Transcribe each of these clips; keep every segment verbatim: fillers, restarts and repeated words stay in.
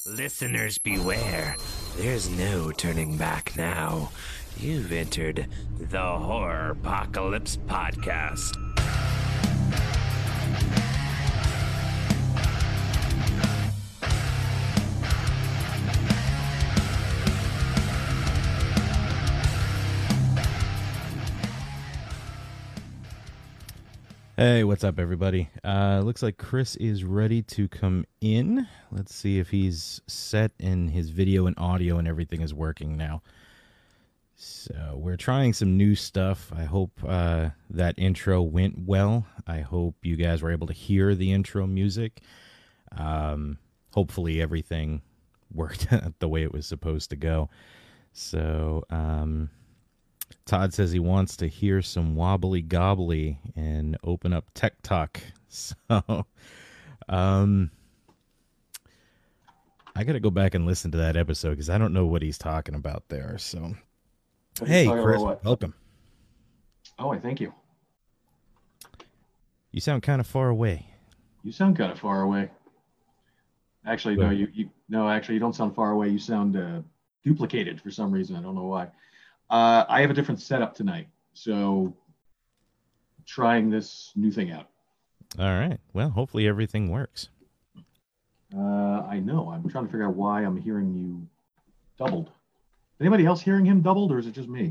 Listeners beware. There's no turning back now. You've entered the Horror Apocalypse Podcast. Hey, what's up, everybody? Uh, looks like Chris is ready to come in. Let's see if he's set and his video and audio and everything is working now. So we're trying some new stuff. I hope uh, that intro went well. I hope you guys were able to hear the intro music. Um, hopefully everything worked the way it was supposed to go. So, um... Todd says he wants to hear some wobbly gobbly and open up Tech Talk. So, um, I got to go back and listen to that episode because I don't know what he's talking about there. So, hey, Chris, welcome. Oh, I thank you. You sound kind of far away. You sound kind of far away. Actually, no, you, you no, actually, you don't sound far away. You sound uh, duplicated for some reason. I don't know why. Uh, I have a different setup tonight, so trying this new thing out. All right. Well, hopefully everything works. Uh, I know. I'm trying to figure out why I'm hearing you doubled. Anybody else hearing him doubled, or is it just me?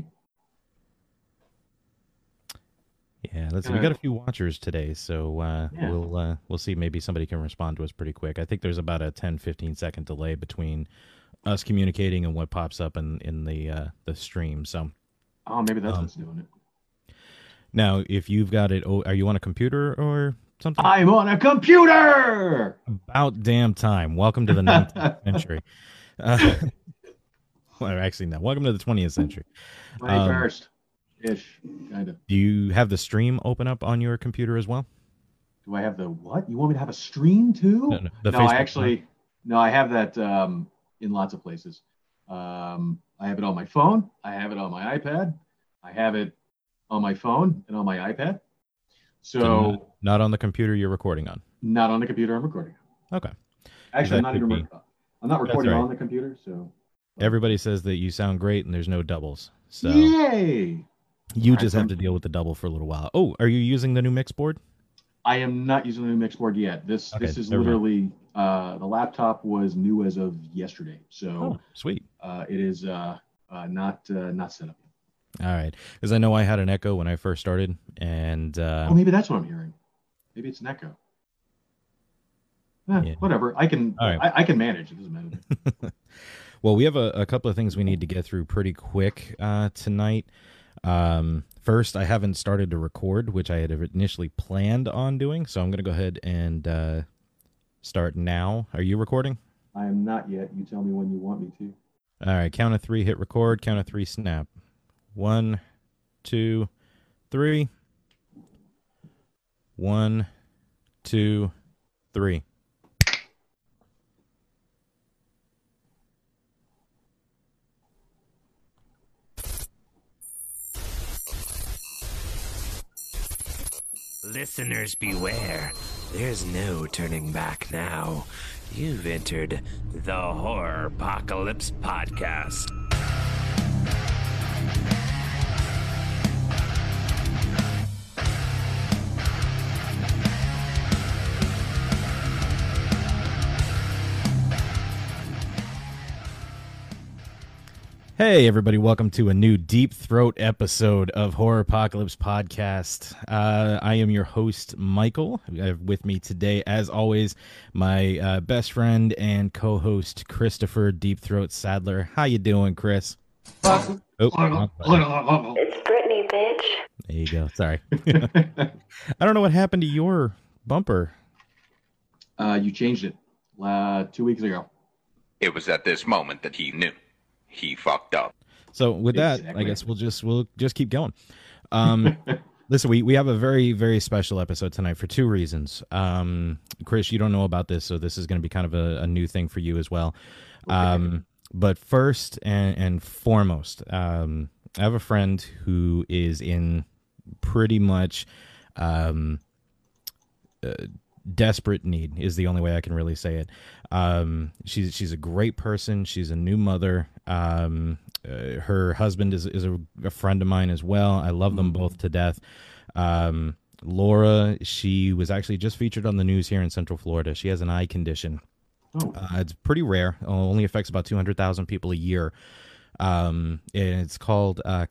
Yeah, let's see. We got a few watchers today, so uh, Yeah. we'll uh, we'll see. Maybe somebody can respond to us pretty quick. I think there's about a ten, fifteen second delay between us communicating and what pops up in in the uh, the stream. So, Oh, maybe that's Um, what's doing it. now, if you've got it, oh, are you on a computer or something? I'm on a computer! About damn time. Welcome to the nineteenth century. Uh, well, actually, no. Welcome to the twentieth century. twenty-first-ish, kind of. Do you have the stream open up on your computer as well? Do I have the what? You want me to have a stream too? No, no, the no Facebook I actually, no, I have that um, in lots of places. Um, I have it on my phone. I have it on my iPad. I have it on my phone and on my iPad. So, So not, not on the computer you're recording on. not on the computer I'm recording. Okay. Actually, I'm That not even. could Rec- I'm not recording right. on the computer. So, Everybody says that you sound great and there's no doubles. So yay! you All right, just so have to deal with the double for a little while. Oh, are you using the new mix board? I am not using the new mix board yet. This Okay, this is never mind. literally uh, the laptop was new as of yesterday. So Oh, sweet. uh, it is uh, uh, not uh, not set up yet. All right. Because I know I had an Echo when I first started, and uh, Oh, maybe that's what I'm hearing. Maybe it's an echo. Eh, Yeah. Whatever. I can All right. I, I can manage. It doesn't matter. well, we have a, a couple of things we need to get through pretty quick uh, tonight. Um, first, I haven't started to record, which I had initially planned on doing, so I'm going to go ahead and uh, start now. Are you recording? I am not yet. You tell me when you want me to. All right, count of three, hit record. Count of three, snap. One, two, three. One, two, three. Listeners beware. There's no turning back now. You've entered the Horror Apocalypse Podcast. Hey, everybody, welcome to a new Deep Throat episode of Horror Apocalypse Podcast. Uh, I am your host, Michael. I have with me today, as always, my uh, best friend and co-host, Christopher Deep Throat Sadler. How you doing, Chris? Oh, wrong button. It's Brittany, bitch. There you go. Sorry. I don't know what happened to your bumper. Uh, you changed it uh, two weeks ago. It was at this moment that he knew. He fucked up. So with that, Exactly. I guess we'll just we'll just keep going. Um, listen, we, we have a very, very special episode tonight for two reasons. Um, Chris, you don't know about this, so this is going to be kind of a, a new thing for you as well. Okay. Um, but first and, and foremost, um, I have a friend who is in pretty much um, uh, desperate need is the only way I can really say it. Um, she's she's a great person. She's a new mother. Um, uh, her husband is is a, a friend of mine as well. I love them both to death. Um, Laura, she was actually just featured on the news here in Central Florida. She has an eye condition. Oh. Uh, it's pretty rare. It only affects about two hundred thousand people a year. Um, and it's called uh,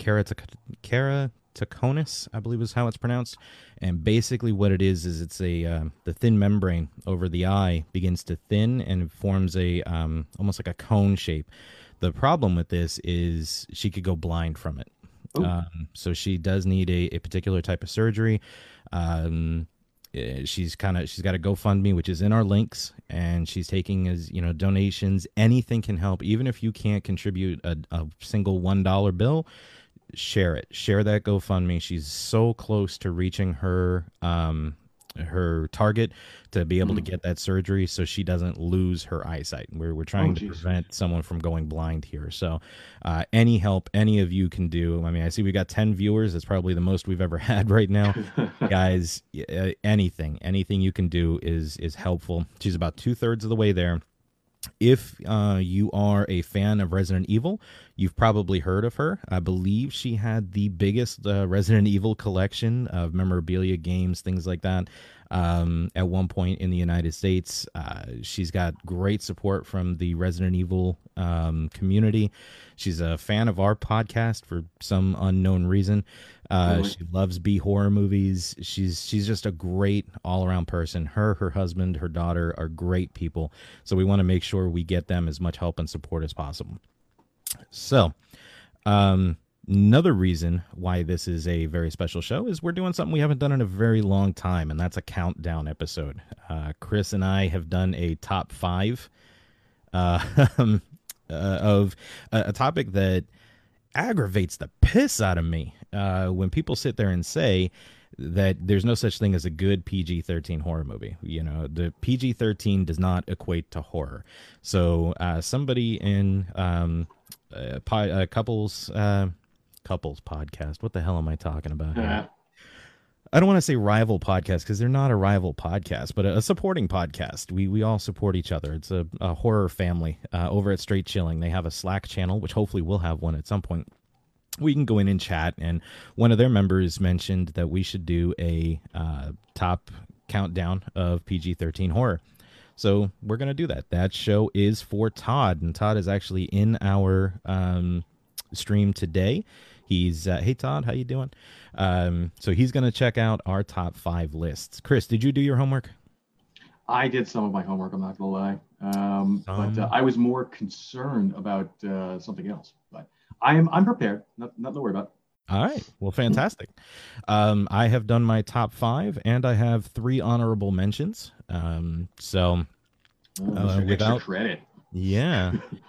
keratoconus, I believe is how it's pronounced. And basically what it is is it's a uh, the thin membrane over the eye begins to thin and forms a um, almost like a cone shape. The problem with this is she could go blind from it. Um, so she does need a, a particular type of surgery. Um, she's kind of she's got a GoFundMe, which is in our links, and she's taking as you know donations. Anything can help, even if you can't contribute a, a single one dollar bill. Share it. Share that GoFundMe. She's so close to reaching her um, her target to be able mm. to get that surgery, so she doesn't lose her eyesight. We're we're trying oh, to geez. prevent someone from going blind here. So, uh, any help any of you can do. I mean, I see we got ten viewers. That's probably the most we've ever had right now, guys. Uh, anything, anything you can do is is helpful. She's about two thirds of the way there. If uh, you are a fan of Resident Evil, you've probably heard of her. I believe she had the biggest uh, Resident Evil collection of memorabilia, games, things like that um, at one point in the United States. Uh, she's got great support from the Resident Evil um, community. She's a fan of our podcast for some unknown reason. Uh, she loves B horror movies. She's she's just a great all around person. Her, her husband, her daughter are great people. So we want to make sure we get them as much help and support as possible. So, um, another reason why this is a very special show is we're doing something we haven't done in a very long time, and that's a countdown episode. Uh, Chris and I have done a top five uh, uh, of a, a topic that aggravates the piss out of me uh, when people sit there and say that there's no such thing as a good P G thirteen horror movie. You know, the P G thirteen does not equate to horror. So uh, somebody in um, a, a couples uh, couples podcast, what the hell am I talking about here? Uh-huh. I don't want to say rival podcast because they're not a rival podcast, but a, a supporting podcast. We we all support each other. It's a, a horror family uh, over at Straight Chilling. They have a Slack channel, which hopefully we'll have one at some point. We can go in and chat, and one of their members mentioned that we should do a uh, top countdown of P G thirteen horror. So we're going to do that. That show is for Todd, and Todd is actually in our um, stream today. He's uh, hey Todd, how you doing? Um, so he's going to check out our top five lists. Chris, did you do your homework? I did some of my homework. I'm not gonna lie, um, um, but uh, I was more concerned about uh, something else. But I am I'm prepared. Not, nothing to worry about. All right. Well, fantastic. um, I have done my top five, and I have three honorable mentions. Um, so oh, uh, without credit, yeah.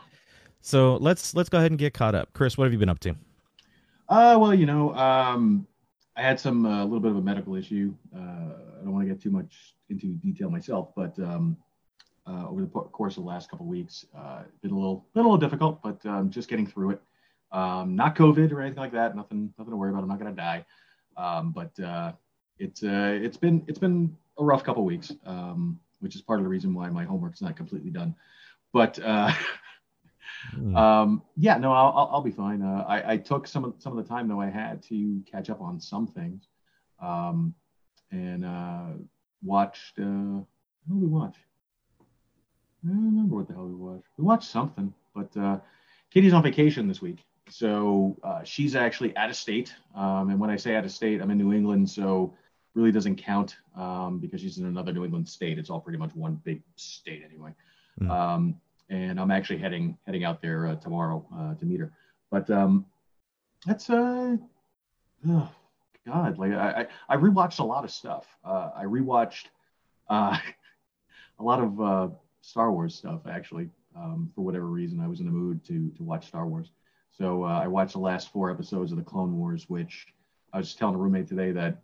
So let's let's go ahead and get caught up. Chris, what have you been up to? Uh, well, you know, um, I had some a uh, little bit of a medical issue. Uh, I don't want to get too much into detail myself, but um, uh, over the course of the last couple of weeks, uh, it's been a little, been a little difficult, but um, just getting through it. Um, not COVID or anything like that. Nothing, nothing to worry about. I'm not gonna die. Um, but uh, it's uh, it's been it's been a rough couple of weeks, um, which is part of the reason why my homework's not completely done. But uh, mm. um, yeah, no, I'll, I'll I'll be fine. Uh, I, I took some of some of the time though I had to catch up on some things, um, and uh, watched. Uh, what did we watch? I don't remember what the hell we watched. We watched something, but uh, Katie's on vacation this week, so uh, she's actually out of state. Um, and when I say out of state, I'm in New England, so really doesn't count um, because she's in another New England state. It's all pretty much one big state anyway. Mm. Um, and I'm actually heading heading out there uh, tomorrow uh, to meet her. But um, that's uh, oh God, like I I rewatched a lot of stuff. Uh, I rewatched uh, a lot of uh, Star Wars stuff actually. Um, for whatever reason, I was in the mood to to watch Star Wars. So uh, I watched the last four episodes of the Clone Wars, which I was just telling a roommate today that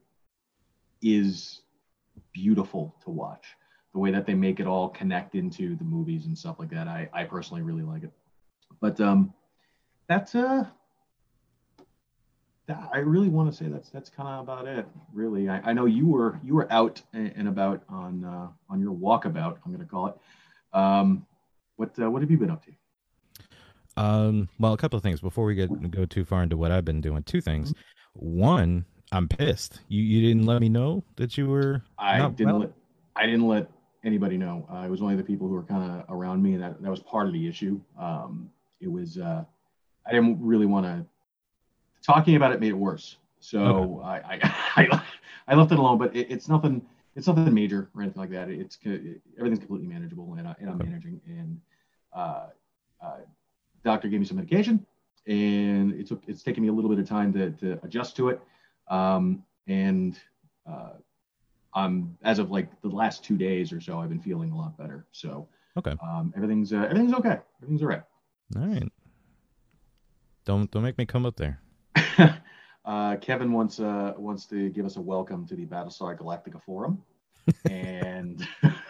is beautiful to watch. The way that they make it all connect into the movies and stuff like that, I, I personally really like it. But um, that's uh, that, I really want to say that's that's kind of about it. Really, I, I know you were you were out and, and about on uh, on your walkabout. I'm going to call it. Um, what uh, what have you been up to? Um, well, a couple of things before we get go too far into what I've been doing. Two things. One, I'm pissed. You you didn't let me know that you were. I not didn't well? let I didn't let anybody know. Uh, it was only the people who were kind of around me, and that, that was part of the issue. Um, it was uh, I didn't really want to. Talking about it made it worse. So okay. I, I I I left it alone. But it, it's nothing. It's nothing major or anything like that. It's it, everything's completely manageable, and, I, and I'm okay. managing. And uh, uh, doctor gave me some medication, and it took it's taken me a little bit of time to to adjust to it. Um, and uh, I'm as of like the last two days or so, I've been feeling a lot better. So okay, um, everything's uh, everything's okay. Everything's all right. All right. Don't don't make me come up there. uh, Kevin wants uh, wants to give us a welcome to the Battlestar Galactica forum, and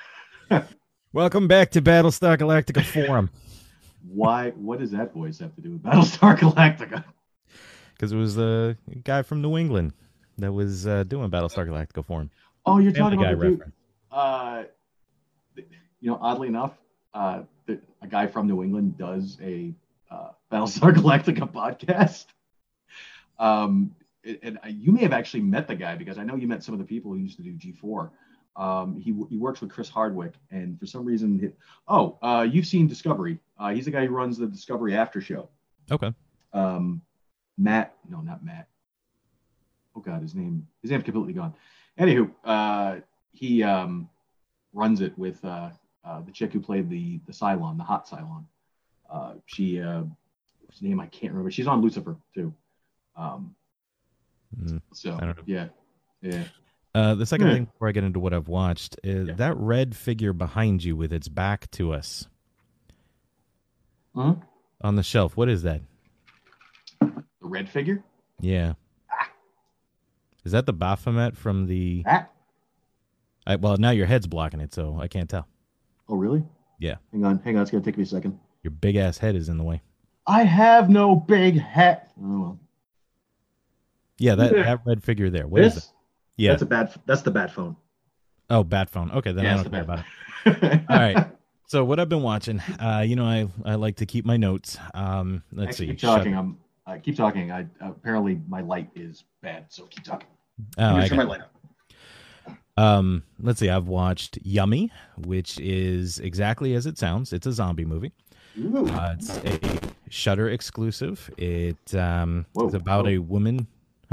welcome back to Battlestar Galactica forum. Why? What does that voice have to do with Battlestar Galactica? Because it was the guy from New England that was uh, doing Battlestar Galactica forum. Oh, you're Family talking about Guy the dude. Uh, you know, oddly enough, uh, the, a guy from New England does a uh, Battlestar Galactica podcast. Um, and you may have actually met the guy because I know you met some of the people who used to do G four. Um, he he works with Chris Hardwick, and for some reason, he, oh, uh, you've seen Discovery. Uh, he's the guy who runs the Discovery After Show. Okay. Um, Matt, no, not Matt. Oh God, his name his name's completely gone. Anywho, uh, he um, runs it with uh, uh, the chick who played the the Cylon, the hot Cylon. Uh, she, uh, what's her name? I can't remember. She's on Lucifer too. Um, mm, so I don't know. yeah, yeah. Uh, the second Yeah. thing before I get into what I've watched is Yeah. that red figure behind you with its back to us Huh? on the shelf. What is that? The red figure? Yeah. Is that the Baphomet from the... Ah. I, well, now your head's blocking it, so I can't tell. Oh, really? Yeah. Hang on, hang on. It's gonna take me a second. Your big-ass head is in the way. I have no big head. Oh well. Yeah, that, Yeah. that red figure there. What is This? it? Yeah. That's a bad. That's the bad phone. Oh, bat phone. Okay, then Yeah, I it's don't the care bad about it. phone. All right. So what I've been watching, uh, you know, I, I like to keep my notes. Um, let's Actually, see. keep talking. Shut- I'm. I keep talking. I apparently my light is bad, so keep talking. Oh, I'm I gonna turn my got light up. Um, let's see. I've watched Yummy, which is exactly as it sounds. It's a zombie movie. Ooh. Uh, it's a Shudder exclusive. It um, Whoa, it's about whoa. a woman.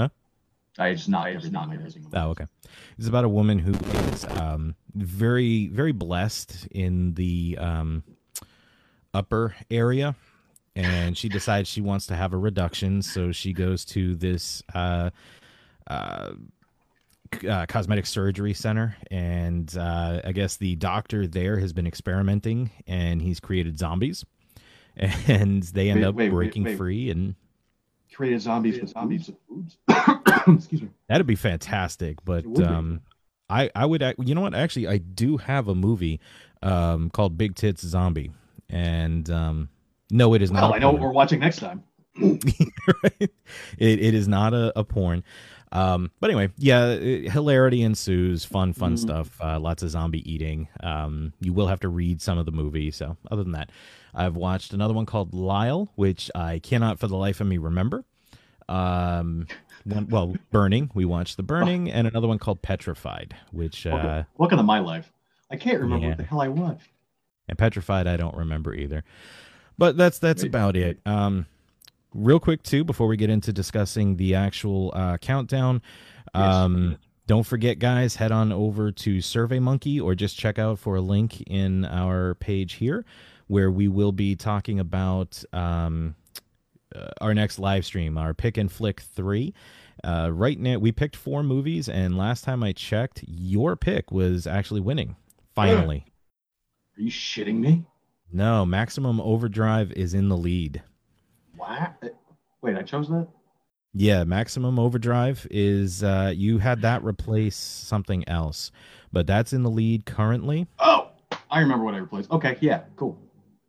I just not. I just not my everything. Oh, okay. It's about a woman who is um, very, very blessed in the um, upper area, and she decides she wants to have a reduction, so she goes to this uh, uh, uh, cosmetic surgery center, and uh, I guess the doctor there has been experimenting, and he's created zombies, and they end Wait, up wait, wait, breaking wait. free and. Created zombies with zombies. Excuse me. That'd be fantastic, but It would be. um, I I would ac- you know what? Actually, I do have a movie um called Big Tits Zombie, and um, no, it is Well, not. I know what porn. we're watching next time. Right? It it is not a, a porn. Um, but anyway, yeah, it, hilarity ensues, fun, fun Mhm. stuff. Uh, lots of zombie eating. Um, you will have to read some of the movie. So other than that, I've watched another one called Lyle, which I cannot for the life of me remember. Um, one, well, Burning. We watched The Burning, and another one called Petrified, which uh, Welcome, welcome to my life. I can't remember yeah. what the hell I watched. and Petrified I don't remember either. But that's that's Great. about it. Um, real quick too, before we get into discussing the actual uh, countdown, Yes. um, don't forget, guys, head on over to SurveyMonkey or just check out for a link in our page here, where we will be talking about um, uh, our next live stream, our Pick and Flick three. Uh, right now, we picked four movies, and last time I checked, your pick was actually winning. Finally. Are you shitting me? No, Maximum Overdrive is in the lead. What? Wait, I chose that? Yeah, Maximum Overdrive is, uh, you had that replace something else, but that's in the lead currently. Oh, I remember what I replaced. Okay, yeah, cool.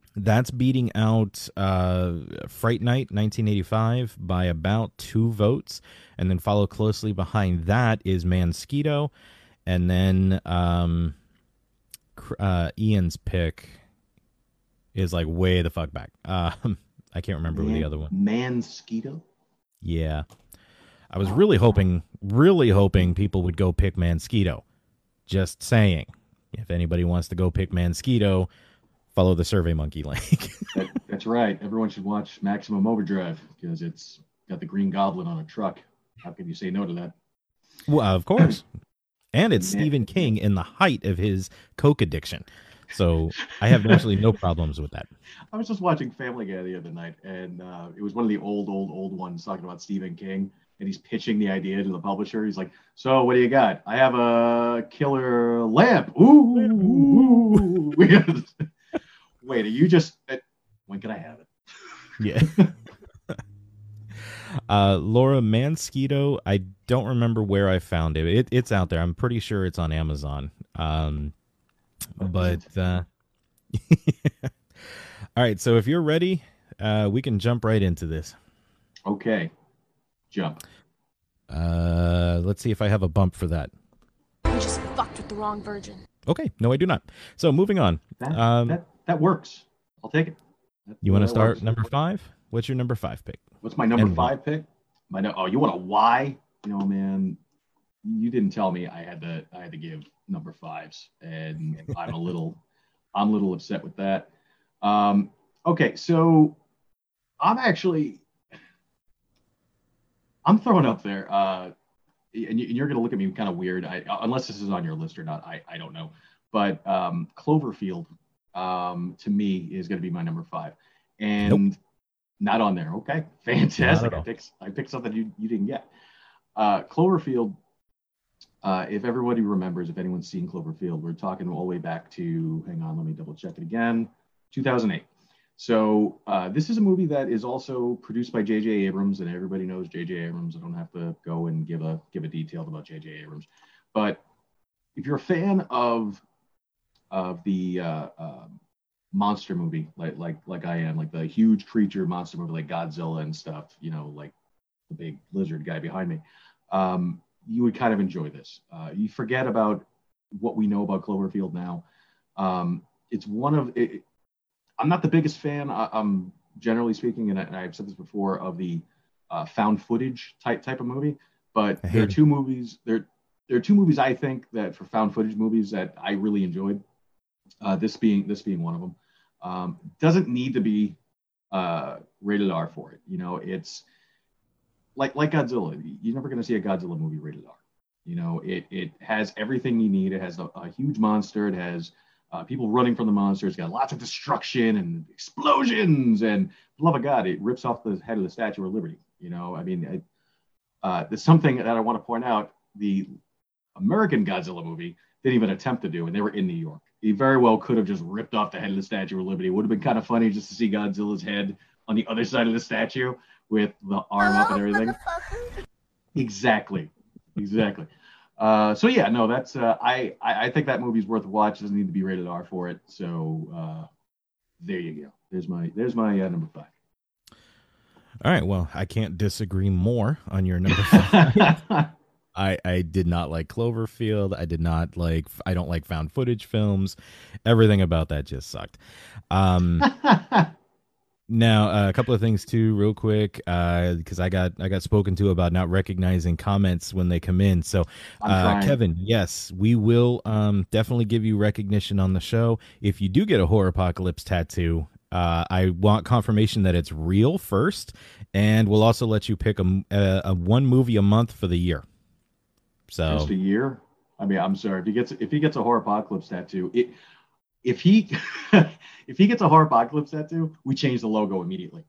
That's beating out uh, Fright Night nineteen eighty-five by about two votes. And then follow closely behind that is Mansquito. And then um, uh, Ian's pick is like way the fuck back. Uh, I can't remember Man, the other one. Mansquito? Yeah. I was really hoping, really hoping people would go pick Mansquito. Just saying. If anybody wants to go pick Mansquito, follow the Survey Monkey link. that, that's right. Everyone should watch Maximum Overdrive because it's got the Green Goblin on a truck. How can you say no to that? Well, of course. And it's Man. Stephen King in the height of his coke addiction. So I have absolutely no problems with that. I was just watching Family Guy the other night, and uh, it was one of the old, old, old ones talking about Stephen King. And he's pitching the idea to the publisher. He's like, so what do you got? I have a killer lamp. Ooh. ooh. Wait, are you just... When can I have it? Yeah. uh, Laura, Mansquito, I don't remember where I found it. it. It's out there. I'm pretty sure it's on Amazon. Um, but... Uh, all right, so if you're ready, uh, we can jump right into this. Okay. Jump. Uh, let's see if I have a bump for that. You just fucked with the wrong virgin. Okay, no, I do not. So moving on. That Um, that, that works. I'll take it. That, you want to that start works. number five? What's your number five pick? What's my number And five pick? My no- oh, you want a why? You know, man, you didn't tell me I had to. I had to give number fives, and I'm a little, I'm a little upset with that. Um, okay, so I'm actually, I'm throwing up there, uh, and, you, and you're gonna look at me kind of weird, I, unless this is on your list or not. I, I don't know, but um, Cloverfield, um, to me is gonna be my number five, and. Nope. Not on there. Okay, fantastic. Not at I all. picked I picked something you, you didn't get. Uh, Cloverfield. Uh, if everybody remembers, if anyone's seen Cloverfield, we're talking all the way back to. Hang on, let me double check it again. two thousand eight. So uh, this is a movie that is also produced by J J Abrams, and everybody knows J J Abrams. I don't have to go and give a give a detail about J J Abrams, but if you're a fan of of the uh, uh, monster movie, like like like I am, like the huge creature monster movie, like Godzilla and stuff, you know, like the big lizard guy behind me, um, you would kind of enjoy this. Uh, you forget about what we know about Cloverfield now. Um, it's one of, it, I'm not the biggest fan, I, I'm generally speaking, and, I, and I've said this before, of the uh, found footage type type of movie, but there are two movies, there, there are two movies I think that for found footage movies that I really enjoyed. Uh, this being this being one of them. Um, doesn't need to be uh, rated R for it. You know, it's like like Godzilla. You're never going to see a Godzilla movie rated R. You know, it it has everything you need. It has a, a huge monster. It has uh, people running from the monster. It's got lots of destruction and explosions. And for the love of God, it rips off the head of the Statue of Liberty. You know, I mean, it, uh, there's something that I want to point out. The American Godzilla movie didn't even attempt to do, and they were in New York. He very well could have just ripped off the head of the Statue of Liberty. It would have been kind of funny just to see Godzilla's head on the other side of the statue with the arm up and everything. Exactly. Exactly. Uh, so yeah, no, that's uh, I, I I think that movie's worth a watch. It doesn't need to be rated R for it. So uh, there you go. There's my there's my uh, number five. All right. Well, I can't disagree more on your number five. I, I did not like Cloverfield. I did not like, I don't like found footage films. Everything about that just sucked. Um, now, uh, a couple of things too, real quick, uh, because I got I got spoken to about not recognizing comments when they come in. So, uh, Kevin, yes, we will um, definitely give you recognition on the show. If you do get a Horror Apocalypse tattoo, uh, I want confirmation that it's real first, and we'll also let you pick a, a, a one movie a month for the year. So just a year. I mean, I'm sorry if he gets if he gets a Horror Apocalypse tattoo. It, if he if he gets a Horror Apocalypse tattoo, we change the logo immediately.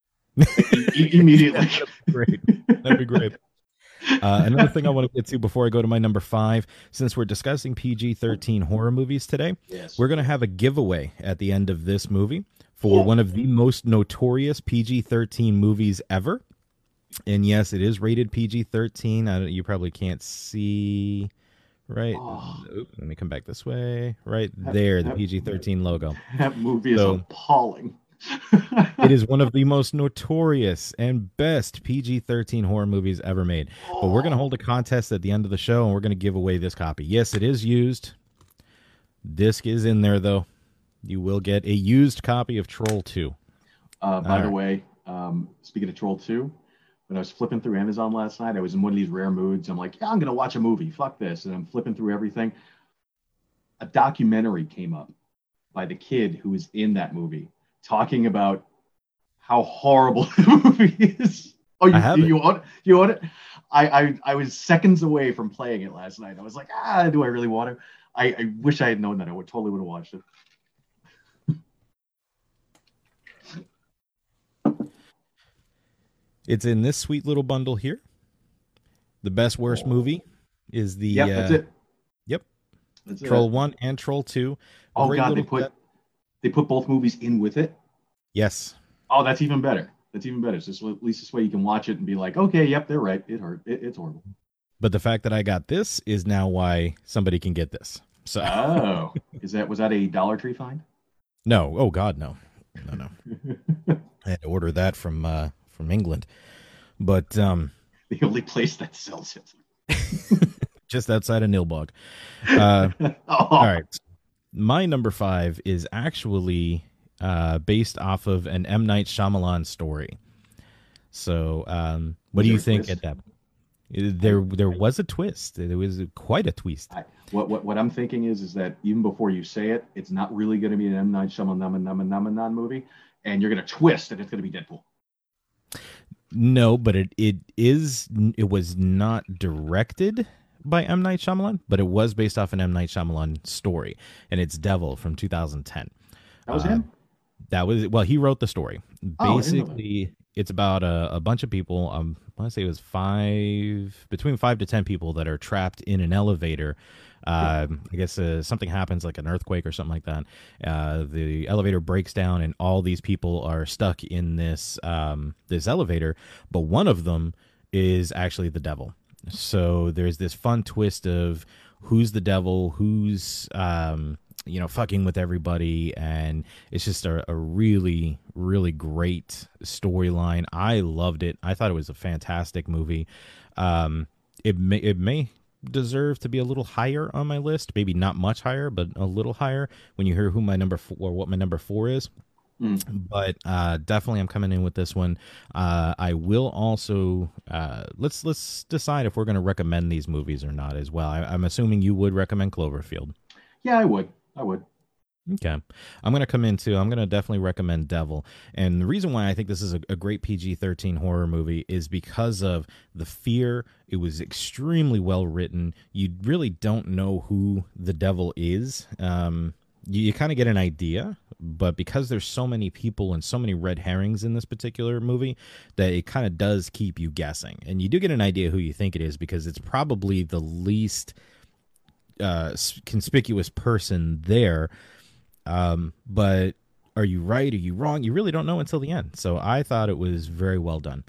e- immediately. Yeah, that'd be great. That'd be great. Uh, another thing I want to get to before I go to my number five, since we're discussing P G thirteen horror movies today, yes. We're going to have a giveaway at the end of this movie for one of the most notorious P G thirteen movies ever. And yes, it is rated P G thirteen. I don't, you probably can't see Right. Oh. Oop, let me come back this way. Right That- there, the that- P G thirteen logo. That movie is So- appalling. It is one of the most notorious and best P G thirteen horror movies ever made. But we're going to hold a contest at the end of the show, and we're going to give away this copy. Yes, it is used. Disc is in there, though. You will get a used copy of Troll two. Uh, by All the right. way, um, speaking of Troll two, when I was flipping through Amazon last night, I was in one of these rare moods. I'm like, yeah, I'm going to watch a movie. Fuck this. And I'm flipping through everything. A documentary came up by the kid who was in that movie talking about how horrible the movie is. Oh, you, I have you, it. you want it? You want it? I, I, I was seconds away from playing it last night. I was like, ah, do I really want to? I, I wish I had known that. I would totally would have watched it. It's in this sweet little bundle here. The best worst movie is the Yep, that's uh, it. Yep. That's Troll it. one and Troll two. Oh Great God, they little put set. they put both movies in with it. Yes. Oh, that's even better. That's even better. So this, at least this way you can watch it and be like, okay, yep, they're right. It hurt. It, it's horrible. But the fact that I got this is now why somebody can get this. So Oh, is that was that a Dollar Tree find? no, oh God, no, no, no. I had to order that from uh, from England, but um, The only place that sells it. just outside of Nilbog. Uh, oh, all right, my number five is actually uh, based off of an M. Night Shyamalan story. So, um, what Was do you there a think, twist? Edeb? There, there was a twist. There was quite a twist. I, what, what what I'm thinking is is that even before you say it, it's not really going to be an M Night Shyamalan movie, and you're going to twist and it's going to be Deadpool. No, but it, it is. It was not directed by M. Night Shyamalan, but it was based off an M. Night Shyamalan story, and it's Devil from two thousand ten. That was Uh, him. That was well. He wrote the story. Oh, I didn't know that. Basically, it's about a, a bunch of people. Um, I want to say it was five, between five to ten people that are trapped in an elevator. Um, I guess uh, something happens, like an earthquake or something like that. Uh, the elevator breaks down, and all these people are stuck in this um, this elevator. But one of them is actually the devil. So there's this fun twist of who's the devil, who's um, you know, fucking with everybody, and it's just a, a really, really great storyline. I loved it. I thought it was a fantastic movie. Um, it may it may deserve to be a little higher on my list, maybe not much higher, but a little higher when you hear who my number four, or what my number four is. Mm. But uh, definitely, I'm coming in with this one. Uh, I will also uh, let's let's decide if we're going to recommend these movies or not as well. I, I'm assuming you would recommend Cloverfield. Yeah, I would. I would. Okay. I'm going to come into, I'm going to definitely recommend Devil. And the reason why I think this is a, a great P G thirteen horror movie is because of the fear. It was extremely well written. You really don't know who the devil is. Um, you, you kind of get an idea, but because there's so many people and so many red herrings in this particular movie, that it kind of does keep you guessing. And you do get an idea who you think it is, because it's probably the least uh, conspicuous person there. Um, but are you right? Are you wrong? You really don't know until the end. So I thought it was very well done.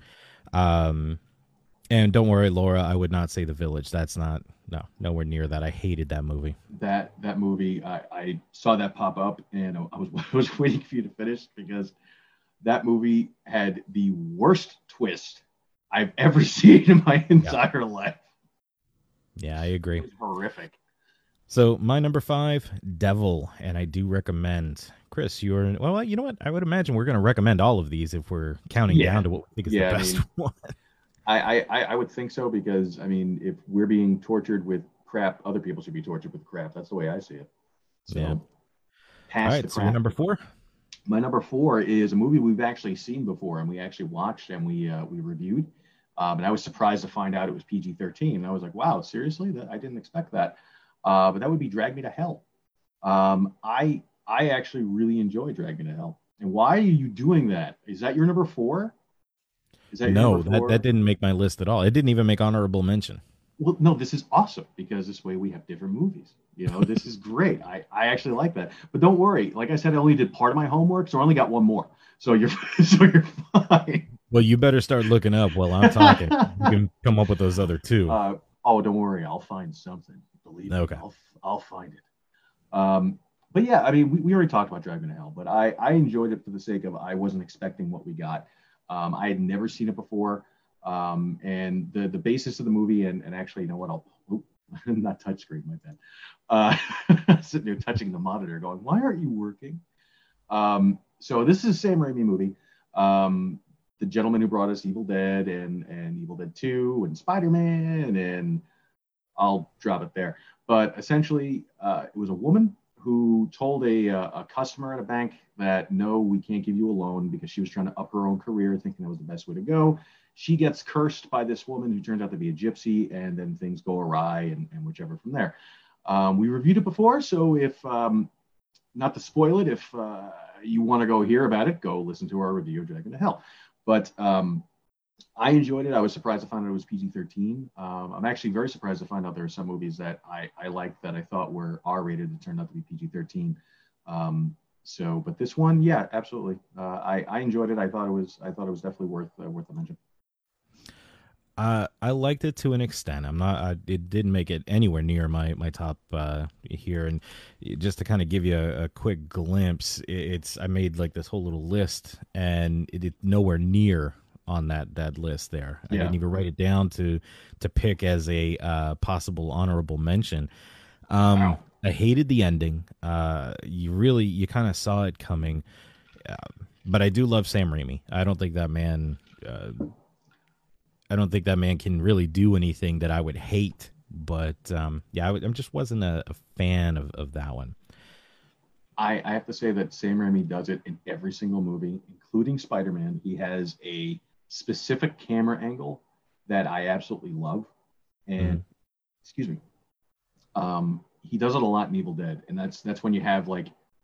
Um, and don't worry, Laura, I would not say The Village. That's not, no, nowhere near that. I hated that movie. That that movie, I, I saw that pop up, and I was I was waiting for you to finish, because that movie had the worst twist I've ever seen in my entire life. Yeah, I agree. It was horrific. So my number five, Devil, and I do recommend. Chris, you're well. You know what? I would imagine we're going to recommend all of these if we're counting Yeah. down to what we think is Yeah, the I best mean- one. I, I I would think so, because I mean, if we're being tortured with crap, other people should be tortured with crap. That's the way I see it. So, Yeah. pass All the right, so crap. your number four. My number four is a movie we've actually seen before, and we actually watched and we uh, we reviewed. Um, and I was surprised to find out it was P G thirteen. I was like, wow, seriously? That I didn't expect that. Uh, but that would be Drag Me to Hell. Um, I I actually really enjoy Drag Me to Hell. And why are you doing that? Is that your number four? Is that your No, number that, four? that didn't make my list at all. It didn't even make honorable mention. Well, no, this is awesome, because this way we have different movies. You know, this is great. I, I actually like that. But don't worry. Like I said, I only did part of my homework, so I only got one more. So you're so you're fine. Well, you better start looking up while I'm talking. You can come up with those other two. Uh, oh, don't worry. I'll find something. Believe Okay. me, I'll, I'll find it. Um, but yeah, I mean, we, we already talked about Drag Me to Hell, but I, I enjoyed it for the sake of I wasn't expecting what we got. Um, I had never seen it before. Um, and the, the basis of the movie, and, and actually, you know what, I'll, oop, not touchscreen, my bad. Uh, sitting there touching the monitor going, why aren't you working? Um, so this is a Sam Raimi movie. Um, the gentleman who brought us Evil Dead and, and Evil Dead two and Spider-Man, and I'll drop it there. But essentially, uh, it was a woman who told a, a customer at a bank that, no, we can't give you a loan, because she was trying to up her own career, thinking that was the best way to go. She gets cursed by this woman who turns out to be a gypsy, and then things go awry and, and whichever from there. Um, we reviewed it before, so if, um, not to spoil it, if uh, you want to go hear about it, go listen to our review of Drag Me to Hell. But um, I enjoyed it. I was surprised to find out it was P G thirteen. Um, I'm actually very surprised to find out there are some movies that I, I liked that I thought were R rated and turned out to be P G thirteen. Um, so, but this one, yeah, absolutely. Uh, I, I enjoyed it. I thought it was I thought it was definitely worth uh, worth a mention. Uh, I liked it to an extent. I'm not. I, it didn't make it anywhere near my my top uh, here. And just to kind of give you a, a quick glimpse, it, it's I made like this whole little list, and it, it nowhere near on that that list there. I Yeah. didn't even write it down to to pick as a uh, possible honorable mention. Um, Wow. I hated the ending. Uh, you really you kind of saw it coming, uh, but I do love Sam Raimi. I don't think that man. Uh, I don't think that man can really do anything that I would hate. But um, yeah, I, w- I just wasn't a, a fan of, of that one. I, I have to say that Sam Raimi does it in every single movie, including Spider-Man. He has a specific camera angle that I absolutely love. And, excuse me, um, he does it a lot in Evil Dead. And that's that's when you have like,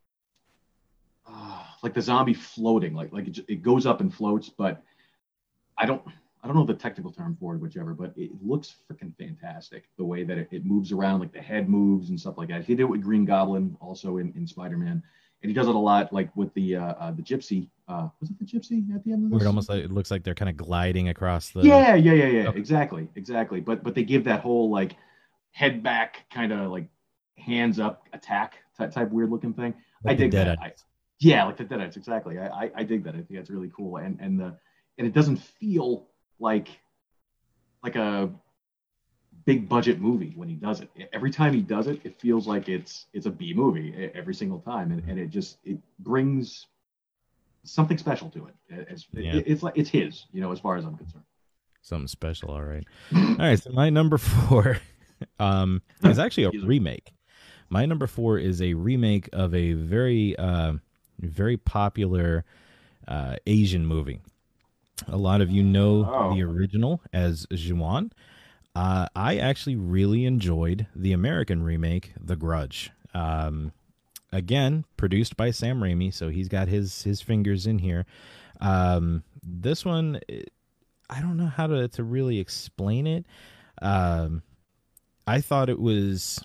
uh, like the zombie floating, like like it, j- it goes up and floats, but I don't I don't know the technical term for it, whichever, but it looks freaking fantastic the way that it, it moves around, like the head moves and stuff like that. He did it with Green Goblin also in, in Spider-Man, and he does it a lot like with the uh, uh the gypsy. Uh, was it the gypsy at the end of this? Where it almost like, it looks like they're kind of gliding across the. Yeah, yeah, yeah, yeah. Okay. Exactly, exactly. But but they give that whole like head back kind of like hands up attack type, type weird looking thing. Like I the dig that. Deadites. I, yeah, like the Deadites, exactly. I, I I dig that. I think that's really cool, and and the and it doesn't feel like like a big budget movie when he does it. Every time he does it, it feels like it's it's a B movie e- every single time, and, and it just it brings something special to it. As, Yeah. it- It's like it's his, you know, as far as I'm concerned. Something special. All right. All right. So my number four um, is actually a Excuse me. remake. My number four is a remake of a very, uh, very popular uh, Asian movie. A lot of you know Oh. the original as Ju-on. Uh, I actually really enjoyed the American remake, The Grudge. Um, again, produced by Sam Raimi, so he's got his his fingers in here. Um, this one, I don't know how to, to really explain it. Um, I thought it was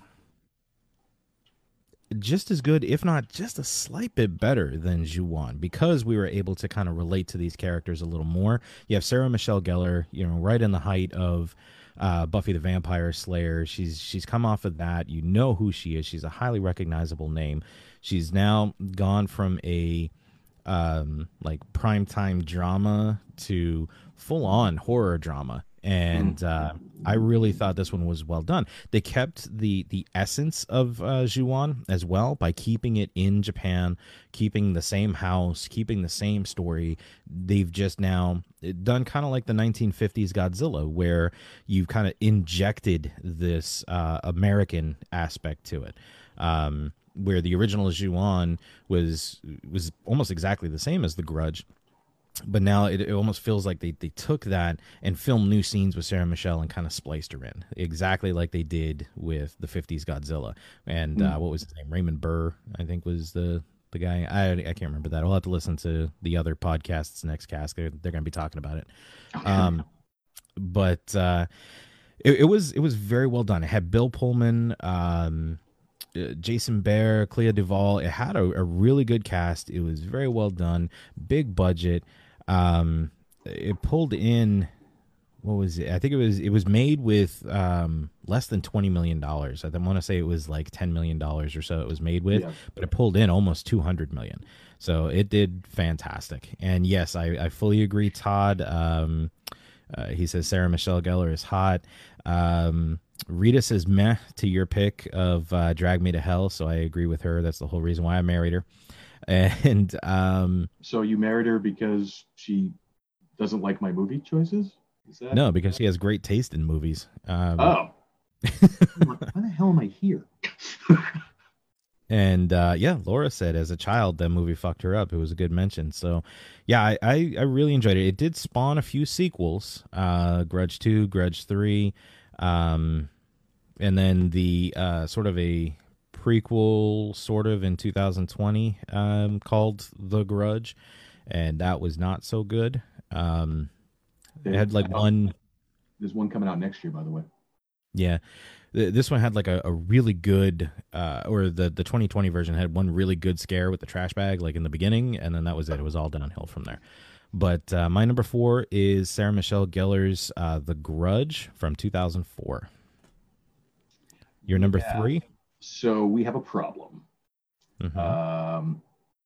just as good, if not just a slight bit better than Ju-on, because we were able to kind of relate to these characters a little more. You have Sarah Michelle Gellar, you know, right in the height of uh, Buffy the Vampire Slayer. She's she's come off of that. You know who she is. She's a highly recognizable name. She's now gone from a um, like primetime drama to full on horror drama. And uh, I really thought this one was well done. They kept the the essence of uh, Ju-on as well by keeping it in Japan, keeping the same house, keeping the same story. They've just now done kind of like the nineteen fifties Godzilla, where you've kind of injected this uh, American aspect to it. Um, where the original Ju-on was was almost exactly the same as The Grudge. But now it, it almost feels like they, they took that and filmed new scenes with Sarah Michelle and kind of spliced her in, exactly like they did with the fifties Godzilla. And Mm. uh, what was his name? Raymond Burr, I think, was the the guy. I I can't remember that. I'll have to listen to the other podcasts next cast. They're, they're going to be talking about it. Um, but uh, it, it was it was very well done. It had Bill Pullman, um, uh, Jason Bear, Clea Duvall. It had a, a really good cast. It was very well done. Big budget. Um, it pulled in what was it? I think it was it was made with um, less than twenty million dollars. I want to say it was like ten million dollars or so. It was made with, yeah. But it pulled in almost two hundred million. So it did fantastic. And yes, I, I fully agree, Todd. Um, uh, he says Sarah Michelle Gellar is hot. Um, Rita says meh to your pick of uh, Drag Me to Hell. So I agree with her. That's the whole reason why I married her. And um, so you married her because she doesn't like my movie choices? Is that, no, because she has great taste in movies. Um, oh. Why the hell am I here? And uh, yeah, Laura said as a child that movie fucked her up. It was a good mention. So yeah, I, I, I really enjoyed it. It did spawn a few sequels, uh, Grudge two, Grudge three, um, and then the uh, sort of a prequel sort of in two thousand twenty um, called The Grudge, and that was not so good. Um, it had like one... There's one coming out next year, by the way. Yeah. This one had like a, a really good, uh, or the, the twenty twenty version had one really good scare with the trash bag, like in the beginning, and then that was it. It was all downhill from there. But uh, my number four is Sarah Michelle Gellar's uh, The Grudge from two thousand four. Your number yeah. three? So we have a problem. Mm-hmm. Um,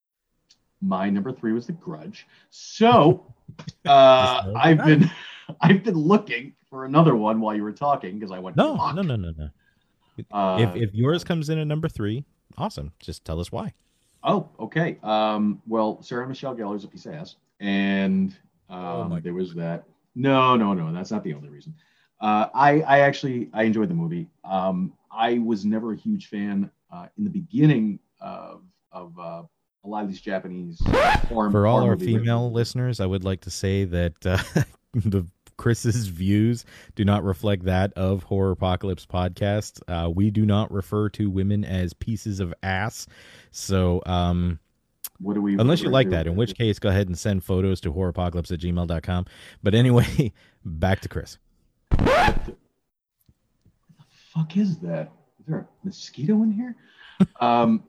my number three was The Grudge. So uh, I've been I've been looking for another one while you were talking because I went no no no no no uh, if if yours comes in at number three, awesome, just tell us why. Oh, okay. Um well, Sarah Michelle Gellar's a piece of ass, and um oh there was that. No no no that's not the only reason. uh I I actually I enjoyed the movie. um I was never a huge fan uh in the beginning of of uh a lot of these Japanese horror. For all our female movies. Listeners, I would like to say that uh the Chris's views do not reflect that of Horror Apocalypse Podcast. Uh, we do not refer to women as pieces of ass. So, um, what do we? Unless you like that, in which case, go ahead and send photos to horrorapocalypse at gmail dot com. But anyway, back to Chris. What the, what the fuck is that? Is there a mosquito in here? um,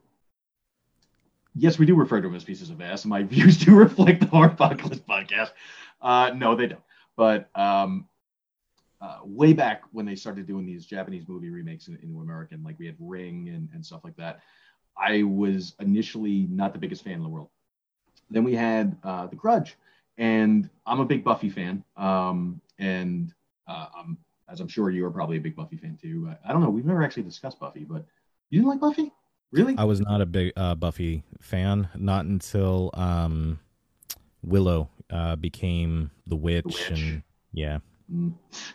yes, we do refer to them as pieces of ass. My views do reflect the Horror Apocalypse Podcast. Uh, no, they don't. But um, uh, way back when they started doing these Japanese movie remakes in, into American, like we had Ring and, and stuff like that, I was initially not the biggest fan in the world. Then we had uh, The Grudge, and I'm a big Buffy fan. Um, and uh, um, as I'm sure you are probably a big Buffy fan too. I, I don't know. We've never actually discussed Buffy, but you didn't like Buffy? Really? I was not a big uh, Buffy fan, not until um, Willow uh became the witch, the witch. And yeah. Mm.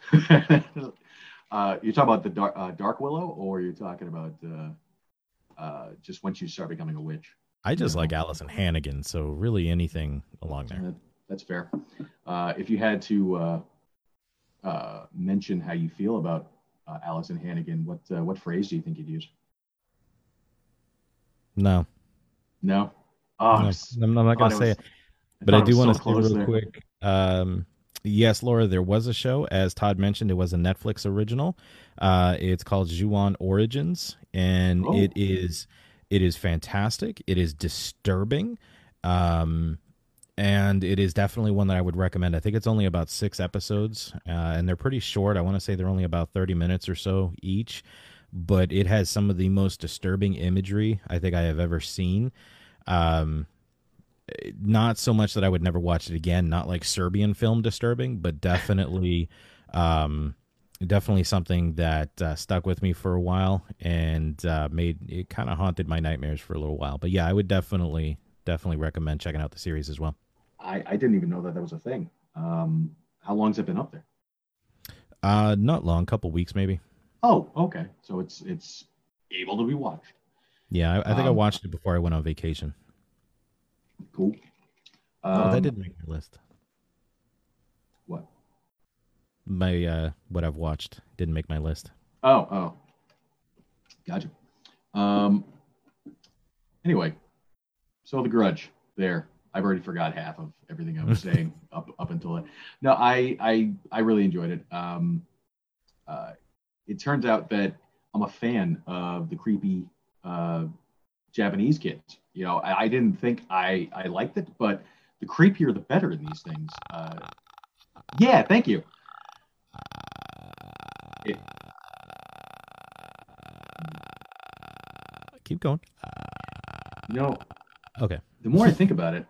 uh you're talking about the dark uh, dark Willow, or you're talking about uh uh just once you start becoming a witch? I just you know? like Allison Hannigan, so really anything along there. Uh, that's fair. Uh if you had to uh uh mention how you feel about uh, Allison Hannigan, what uh, what phrase do you think you'd use? No. No. Oh, no, I'm, I'm not gonna say it. it. But I, I do want to so say real there. quick. Um, yes, Laura, there was a show, as Todd mentioned. It was a Netflix original. Uh, it's called Ju-On Origins, and oh. it is it is fantastic. It is disturbing, um, and it is definitely one that I would recommend. I think it's only about six episodes, uh, and they're pretty short. I want to say they're only about thirty minutes or so each, but it has some of the most disturbing imagery I think I have ever seen. Um, Not so much that I would never watch it again, not like Serbian film disturbing, but definitely um, definitely something that uh, stuck with me for a while and uh, made it kind of haunted my nightmares for a little while. But yeah, I would definitely, definitely recommend checking out the series as well. I, I didn't even know that that was a thing. Um, how long's it been up there? Uh, not long, couple weeks maybe. Oh, okay. So it's it's able to be watched. Yeah, I, I think um, I watched it before I went on vacation. Cool. Um, oh, that didn't make my list. What? My uh, what I've watched didn't make my list. Oh, oh. Gotcha. Um. Anyway, so The Grudge. There, I've already forgot half of everything I was saying up up until it. No, I I I really enjoyed it. Um. Uh, it turns out that I'm a fan of the creepy uh, Japanese kids. You know, I, I didn't think I, I liked it, but the creepier the better in these things. Uh, yeah, thank you. It, keep going. you know, Okay. the more I think about it,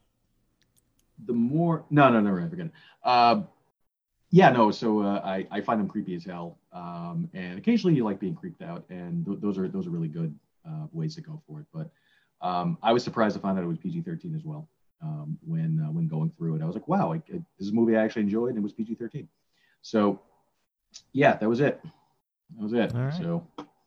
the more no, no, no, I forget it. Uh, yeah, no. So uh, I I find them creepy as hell, um, and occasionally you like being creeped out, and th- those are those are really good uh, ways to go for it. But um, I was surprised to find out it was P G thirteen as well. Um, when uh, when going through it, I was like, wow, I, I, this is a movie I actually enjoyed, and it was P G thirteen. So yeah, that was it. That was it. All right. So.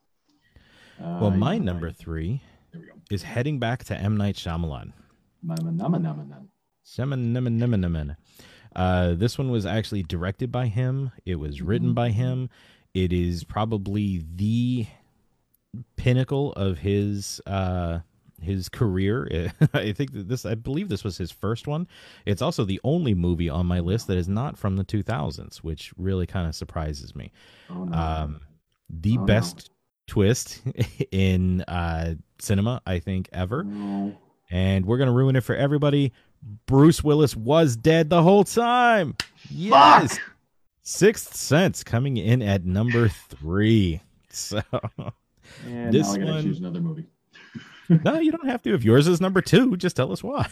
Uh, Well, my yeah, number I- three There we go. is heading back to M. Night Shyamalan. Nama, nama, nama, nama. Shaman-naman-naman-naman. Uh, this one was actually directed by him. It was written by him. It is probably the pinnacle of his uh, his career. I think that this, I believe this was his first one. It's also the only movie on my list that is not from the two thousands, which really kind of surprises me. Oh, no. Um, the Oh, no. best twist in uh, cinema, I think, ever. No. And we're going to ruin it for everybody. Bruce Willis was dead the whole time. Yes. Fuck! Sixth Sense coming in at number three. So, And This now I gotta one- choose another movie. no, you don't have to. If yours is number two, just tell us why.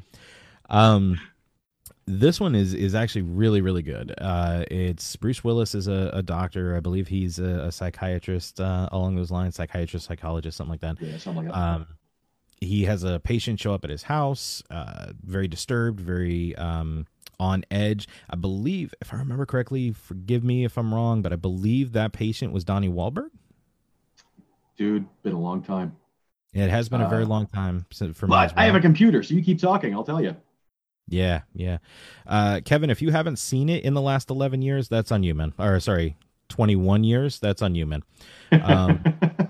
Um, this one is is actually really, really good. Uh, it's Bruce Willis is a, a doctor. I believe he's a, a psychiatrist uh, along those lines, psychiatrist, psychologist, something like that. Yeah, something like that. Um, he has a patient show up at his house, uh, very disturbed, very um, on edge. I believe, if I remember correctly, forgive me if I'm wrong, but I believe that patient was Donnie Wahlberg. Dude, been a long time. It has been a very Uh, long time since- for me. as But I have well. a computer, so you keep talking. I'll tell you. Yeah, yeah. Uh, Kevin, if you haven't seen it in the last eleven years, that's on you, man. Or sorry, twenty-one years, that's on you, man. Um,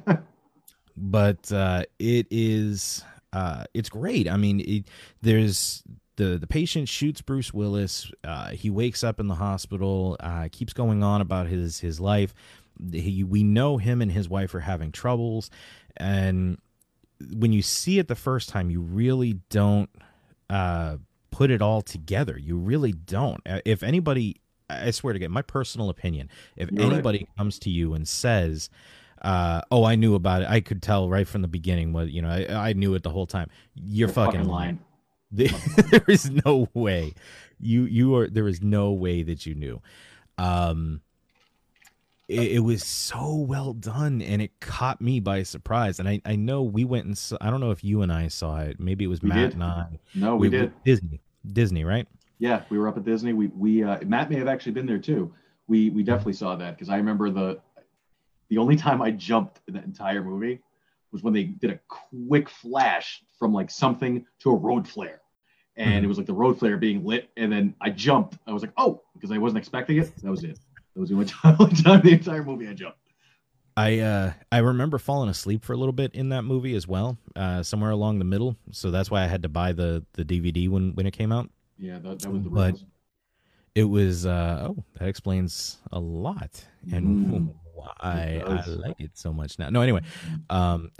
but uh, it is, uh, it's great. I mean, it, there's the the patient shoots Bruce Willis. Uh, he wakes up in the hospital. Uh, keeps going on about his his life. He, we know him and his wife are having troubles, and when you see it the first time, you really don't uh, put it all together. You really don't. Uh, If anybody, I swear to God, my personal opinion, if You're right. anybody comes to you and says, uh, "Oh, I knew about it. I could tell right from the beginning what you know. I, I knew it the whole time." You're You're fucking fucking lying. lying. There is no way. You you are. There is no way that you knew. Um, it, it was so well done, and it caught me by surprise. And I, I know we went and saw, I don't know if you and I saw it. Maybe it was We Matt did. and I. No, we, did. Disney, Disney, right? Yeah, we were up at Disney. We we uh, Matt may have actually been there too. We we definitely saw that because I remember the the only time I jumped in that entire movie was when they did a quick flash from like something to a road flare, and Mhm. it was like the road flare being lit, and then I jumped. I was like, oh, because I wasn't expecting it. That was it. That was the only time, only time the entire movie I jumped. I uh, I remember falling asleep for a little bit in that movie as well, uh, somewhere along the middle. So that's why I had to buy the the D V D when when it came out. Yeah, that, that was the But- rules. It was uh, oh, that explains a lot and Mm. why It I does. like it so much now. No, anyway, um,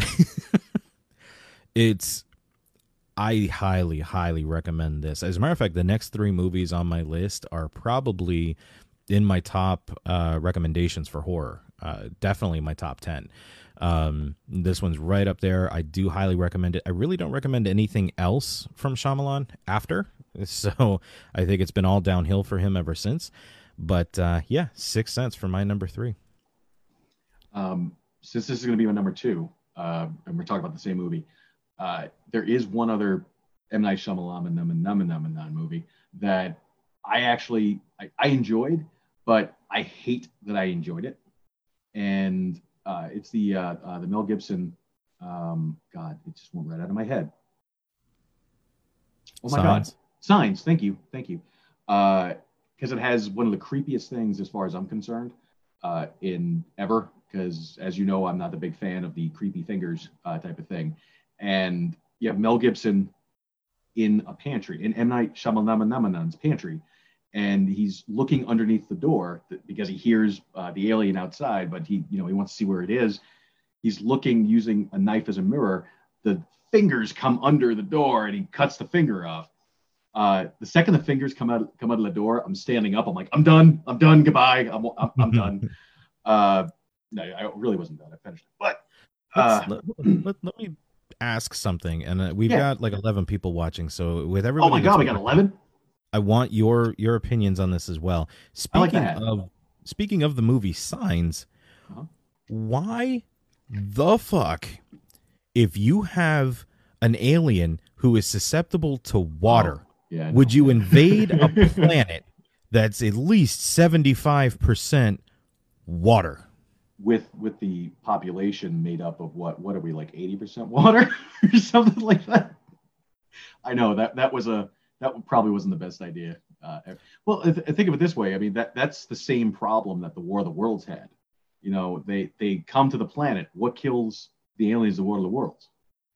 it's I highly, highly recommend this. As a matter of fact, the next three movies on my list are probably in my top uh, recommendations for horror. Uh, definitely my top ten. Um, this one's right up there. I do highly recommend it. I really don't recommend anything else from Shyamalan after. So I think it's been all downhill for him ever since. But uh, yeah, Sixth Sense for my number three. Um, since this is going to be my number two, uh, and we're talking about the same movie, uh, there is one other M. Night Shyamalan Namanan movie that I actually I, I enjoyed, but I hate that I enjoyed it. And uh, it's the uh, uh, the Mel Gibson. Um, God, it just went right out of my head. Oh my Signs. God, Signs. Thank you, thank you. Because it has one of the creepiest things, as far as I'm concerned, uh, in ever. Because as you know, I'm not a big fan of the creepy fingers uh, type of thing. And you have Mel Gibson in a pantry, in M. Night Shyamalan's pantry, and he's looking underneath the door th- because he hears uh, the alien outside, but he, you know, he wants to see where it is. He's looking using a knife as a mirror. The fingers come under the door, and he cuts the finger off. Uh, the second the fingers come out come out of the door, I'm standing up. I'm like, I'm done. I'm done. Goodbye. I'm I'm, I'm done. Uh, no, I really wasn't done. I finished it, but Let's, uh, let, let, let me ask something, and uh, we've Yeah. got like eleven people watching. So with oh everybody, my that's god, we got watching, eleven. I want your your opinions on this as well. I like Speaking that. of speaking of the movie Signs, Uh-huh. why the fuck, if you have an alien who is susceptible to water, Oh, yeah, would no. you invade a planet that's at least seventy-five percent water? with with the population made up of what what are we, like eighty percent water or something like that? I know that that was a that probably wasn't the best idea. Uh, well, th- think of it this way. I mean, that that's the same problem that the War of the Worlds had. You know, they they come to the planet. What kills the aliens of War of the Worlds?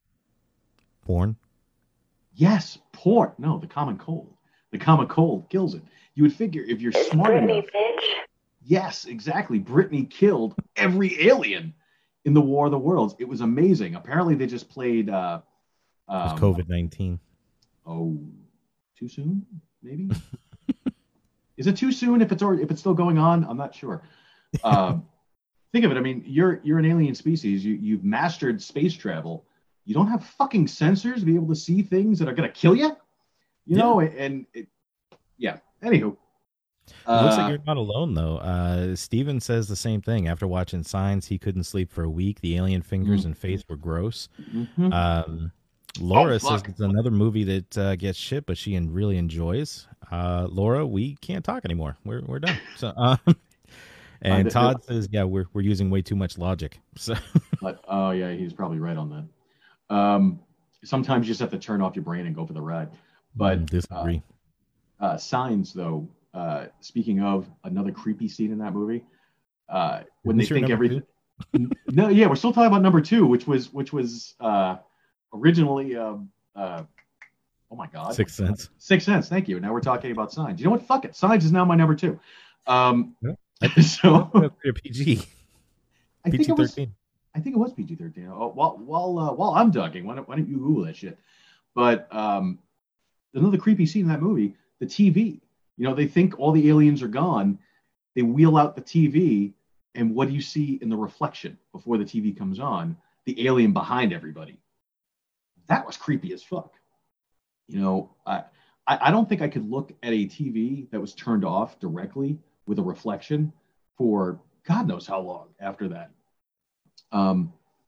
Porn. Yes, porn. No, the common cold. The common cold kills it. You would figure if you're smart enough. Yes, exactly. Brittany killed every alien in the War of the Worlds. It was amazing. Apparently, they just played. Uh, It was um, COVID nineteen. Oh, too soon? Maybe. Is it too soon if it's already, if it's still going on? I'm not sure. Um, think of it. I mean, you're you're an alien species. You you've mastered space travel. You don't have fucking sensors to be able to see things that are gonna kill you. You Yeah. know, and it, yeah. Anywho. It looks Uh, like you're not alone, though. Uh, Steven says the same thing. After watching Signs, he couldn't sleep for a week. The alien fingers Mm. and face were gross. mhm. Um, Laura Oh, says fuck. it's another movie that uh, gets shit, but she en- really enjoys. Uh, Laura, we can't talk anymore. We're we're done. So, um, and Uh, Todd says, yeah, we're we're using way too much logic. So, But oh yeah, he's probably right on that. Um, sometimes you just have to turn off your brain and go for the ride. But Mm, disagree. uh, Signs, though. Uh, speaking of another creepy scene in that movie, uh, when Isn't they this your think number everything. No, yeah, we're still talking about number two, which was which was uh, originally. Um, uh, oh my god, Sixth Sense. Sixth Sense. Thank you. Now we're talking about Signs. You know what? Fuck it. Signs is now my number two. Um, Yeah. so P G. I think P G it was. thirteen. I think it was P G thirteen. Oh, while while uh, while I'm talking, why don't, why don't you Google that shit? But um, another creepy scene in that movie, the T V. You know, they think all the aliens are gone. They wheel out the T V, and what do you see in the reflection before the T V comes on? The alien behind everybody. That was creepy as fuck. You know, I I I don't think I could look at a T V that was turned off directly with a reflection for God knows how long after that. Um,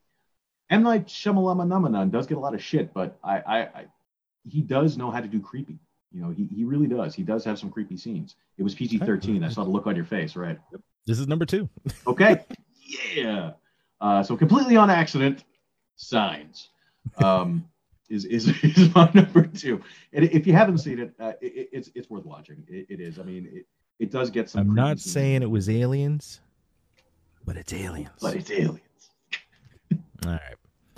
M. Night Shyamalan does get a lot of shit, but I, I, I, he does know how to do creepy. You know, he, he really does. He does have some creepy scenes. It was P G thirteen. I saw the look on your face, right? This is number two. Okay. Yeah. Uh, so completely on accident, Signs um, is, is is my number two. And if you haven't seen it, uh, it it's it's worth watching. It, it is. I mean, it, it does get some. I'm creepy not scenes, saying it was aliens, but it's aliens. but it's aliens. All right.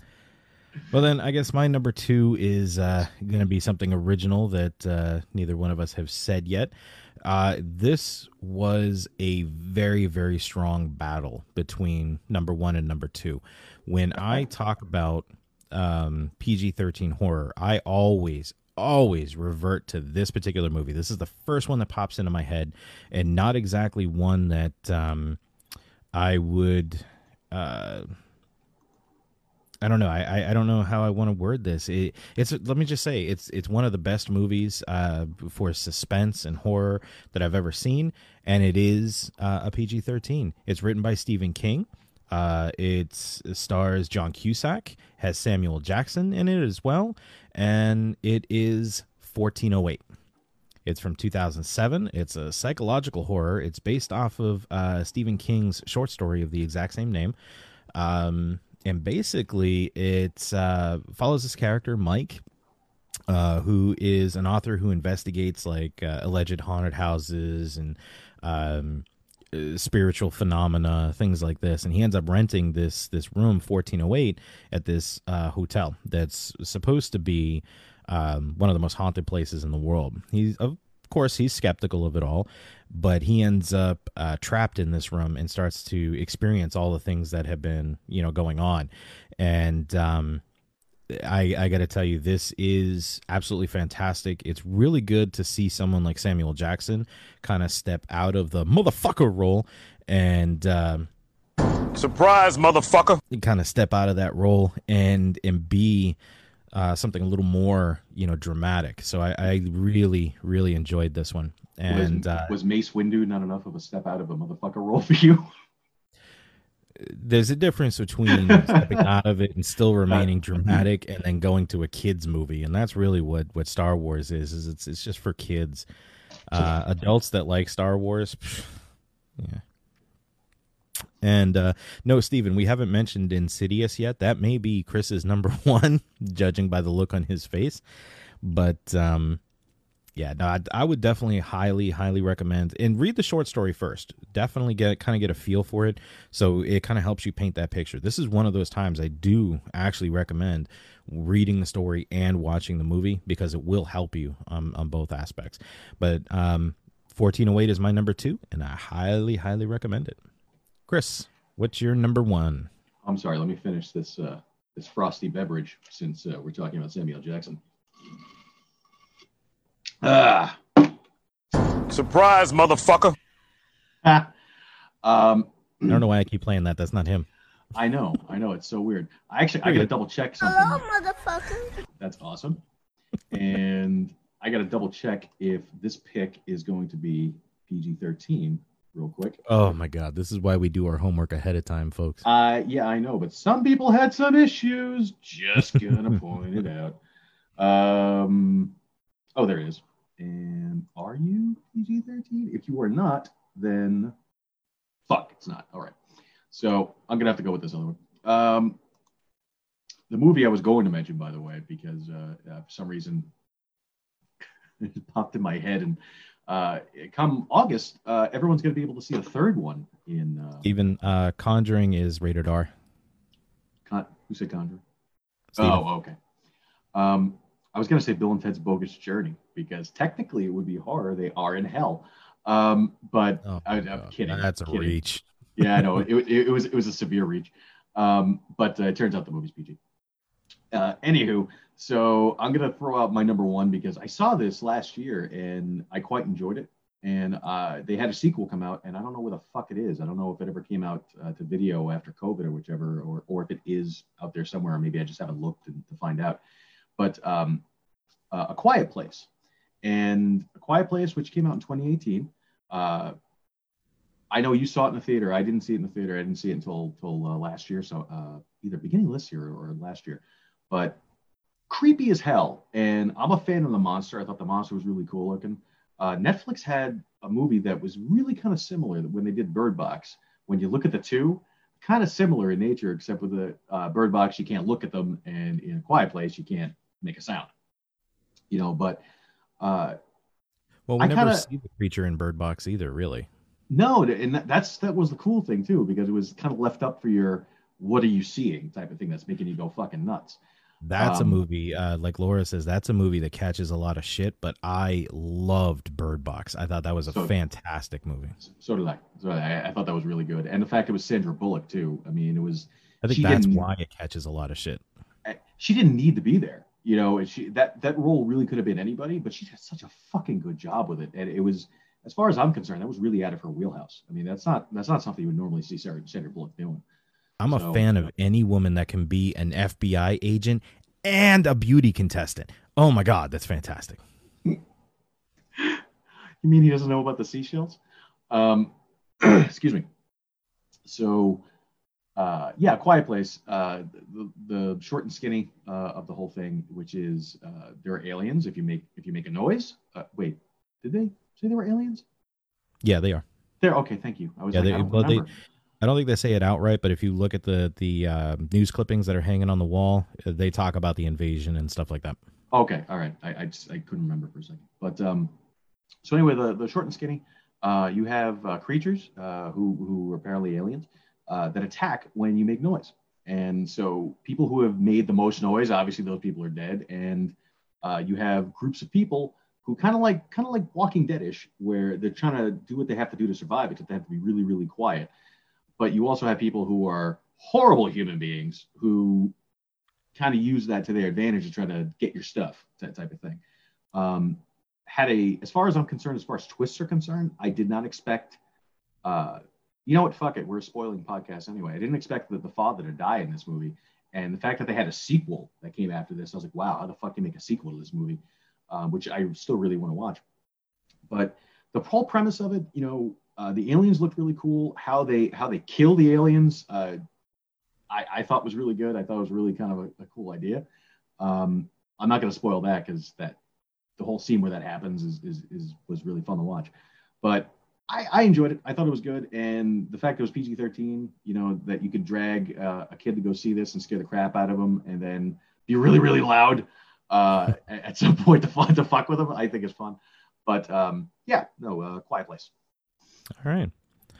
Well, then I guess my number two is uh, going to be something original that uh, neither one of us have said yet. Uh, this was a very, very strong battle between number one and number two. When I talk about um, P G thirteen horror, I always, always revert to this particular movie. This is the first one that pops into my head, and not exactly one that um, I would... Uh, I don't know. I, I don't know how I want to word this. It, it's let me just say it's it's one of the best movies uh, for suspense and horror that I've ever seen, and it is uh, a P G thirteen. It's written by Stephen King. Uh, it's, it stars John Cusack, has Samuel Jackson in it as well, and it is fourteen oh eight. It's from two thousand seven. It's a psychological horror. It's based off of uh, Stephen King's short story of the exact same name. Um, and basically, it uh, follows this character, Mike, uh, who is an author who investigates like uh, alleged haunted houses and um, uh, spiritual phenomena, things like this. And he ends up renting this this room, fourteen oh eight, at this uh, hotel that's supposed to be um, one of the most haunted places in the world. He's of course he's skeptical of it all, but he ends up uh, trapped in this room and starts to experience all the things that have been, you know, going on. And um, I, I got to tell you, this is absolutely fantastic. It's really good to see someone like Samuel Jackson kind of step out of the motherfucker role and um, Surprise, motherfucker. kind of step out of that role and and be uh, something a little more, you know, dramatic. So I, I really, really enjoyed this one. And was, uh, was Mace Windu not enough of a step out of a motherfucker role for you? There's a difference between stepping out of it and still remaining dramatic and then going to a kids movie. And that's really what, what Star Wars is, is it's, it's just for kids. Uh, adults that like Star Wars, pff, yeah. And uh, no, Steven, we haven't mentioned Insidious yet. That may be Chris's number one, judging by the look on his face. But um, yeah, no, I, I would definitely highly, highly recommend and read the short story first. Definitely get kind of get a feel for it, so it kind of helps you paint that picture. This is one of those times I do actually recommend reading the story and watching the movie because it will help you um, on both aspects. But um, fourteen oh eight is my number two, and I highly, highly recommend it. Chris, what's your number one? I'm sorry, let me finish this uh, this frosty beverage since uh, we're talking about Samuel Jackson. Ah, Surprise, motherfucker. um, I don't know why I keep playing that. That's not him. I know, I know, it's so weird. I actually, I gotta double check something. Hello, motherfucker. That's awesome. And I gotta double check if this pick is going to be P G thirteen real quick. Oh my God, this is why we do our homework ahead of time, folks. Uh, yeah, I know, but some people had some issues. Just gonna point it out. Um, oh, there it is. And are you P G thirteen? If you are not, then fuck, it's not. All right. So I'm gonna have to go with this other one. Um, the movie I was going to mention, by the way, because uh, uh, for some reason it popped in my head, and uh, come August, uh, everyone's gonna be able to see a third one in. Uh, Even uh, Conjuring is rated R. Con- who said Conjuring? Steven. Oh, okay. Um, I was gonna say Bill and Ted's Bogus Journey because technically it would be horror. They are in hell. Um, but Oh I, my I'm God, kidding. That's a kidding. reach. Yeah, I know. It, it, it was it was a severe reach. Um, but uh, it turns out the movie's P G. Uh, anywho, so I'm gonna throw out my number one because I saw this last year and I quite enjoyed it. And uh, they had a sequel come out, and I don't know where the fuck it is. I don't know if it ever came out uh, to video after COVID or whichever, or or if it is out there somewhere. Or maybe I just haven't looked to, to find out. But um, uh, A Quiet Place, and A Quiet Place, which came out in twenty eighteen. Uh, I know you saw it in the theater. I didn't see it in the theater. I didn't see it until until uh, last year. So uh, either beginning of this year or last year. But creepy as hell. And I'm a fan of the monster. I thought the monster was really cool looking. Uh, Netflix had a movie that was really kind of similar when they did Bird Box. When you look at the two, kind of similar in nature, except with the uh, Bird Box, you can't look at them, and in A Quiet Place, you can't make a sound. You know, but uh, Well, we I never kinda- see the creature in Bird Box either, really. no, and that, that's that was the cool thing too, because it was kind of left up for your "what are you seeing" type of thing that's making you go fucking nuts. That's Um, a movie, uh, like Laura says, that's a movie that catches a lot of shit, but I loved Bird Box. I thought that was a So- fantastic movie. So did I. So I, I thought that was really good, and the fact it was Sandra Bullock too. I mean, it was. I think she that's didn't- why it catches a lot of shit. She didn't need to be there, you know. And she that that role really could have been anybody, but she did such a fucking good job with it, and it was, as far as I'm concerned, that was really out of her wheelhouse. I mean, that's not that's not something you would normally see Sarah, Sandra Bullock doing. I'm a So- fan of any woman that can be an F B I agent and a beauty contestant. Oh my God, that's fantastic. You mean he doesn't know about the seashells? Um, excuse me. So, uh, yeah, Quiet Place. Uh, the, the short and skinny uh, of the whole thing, which is uh, there are aliens. If you make if you make a noise, uh, wait, did they say there were aliens? Yeah, they are. There. Okay, thank you. I was Yeah, like, they- I don't well, they- remember. I don't think they say it outright, but if you look at the the uh, news clippings that are hanging on the wall, uh, they talk about the invasion and stuff like that. Okay, all right. I I, just, I couldn't remember for a second. But um, so anyway, the, the short and skinny, uh, you have uh, creatures uh, who who are apparently aliens uh, that attack when you make noise. And so people who have made the most noise, obviously those people are dead. And uh, you have groups of people who kind of like kind of like Walking Dead-ish, where they're trying to do what they have to do to survive, except they have to be really really quiet. But you also have people who are horrible human beings who kind of use that to their advantage to try to get your stuff, that type of thing. Um, had a, as far as I'm concerned, as far as twists are concerned, I did not expect, uh, you know what? Fuck it. We're a spoiling podcast anyway. I didn't expect the, the father to die in this movie. And the fact that they had a sequel that came after this, I was like, wow, how the fuck do you make a sequel to this movie? Um, which I still really want to watch. But the whole premise of it, you know, uh, the aliens looked really cool. How they how they kill the aliens, uh, I, I thought was really good. I thought it was really kind of a, a cool idea. Um, I'm not going to spoil that because that the whole scene where that happens is, is is was really fun to watch. But I, I enjoyed it. I thought it was good. And the fact it was P G thirteen, you know, that you could drag uh, a kid to go see this and scare the crap out of them and then be really, really loud uh, at some point to, fun, to fuck with them, I think is fun. But um, yeah, no, uh, Quiet Place. All right.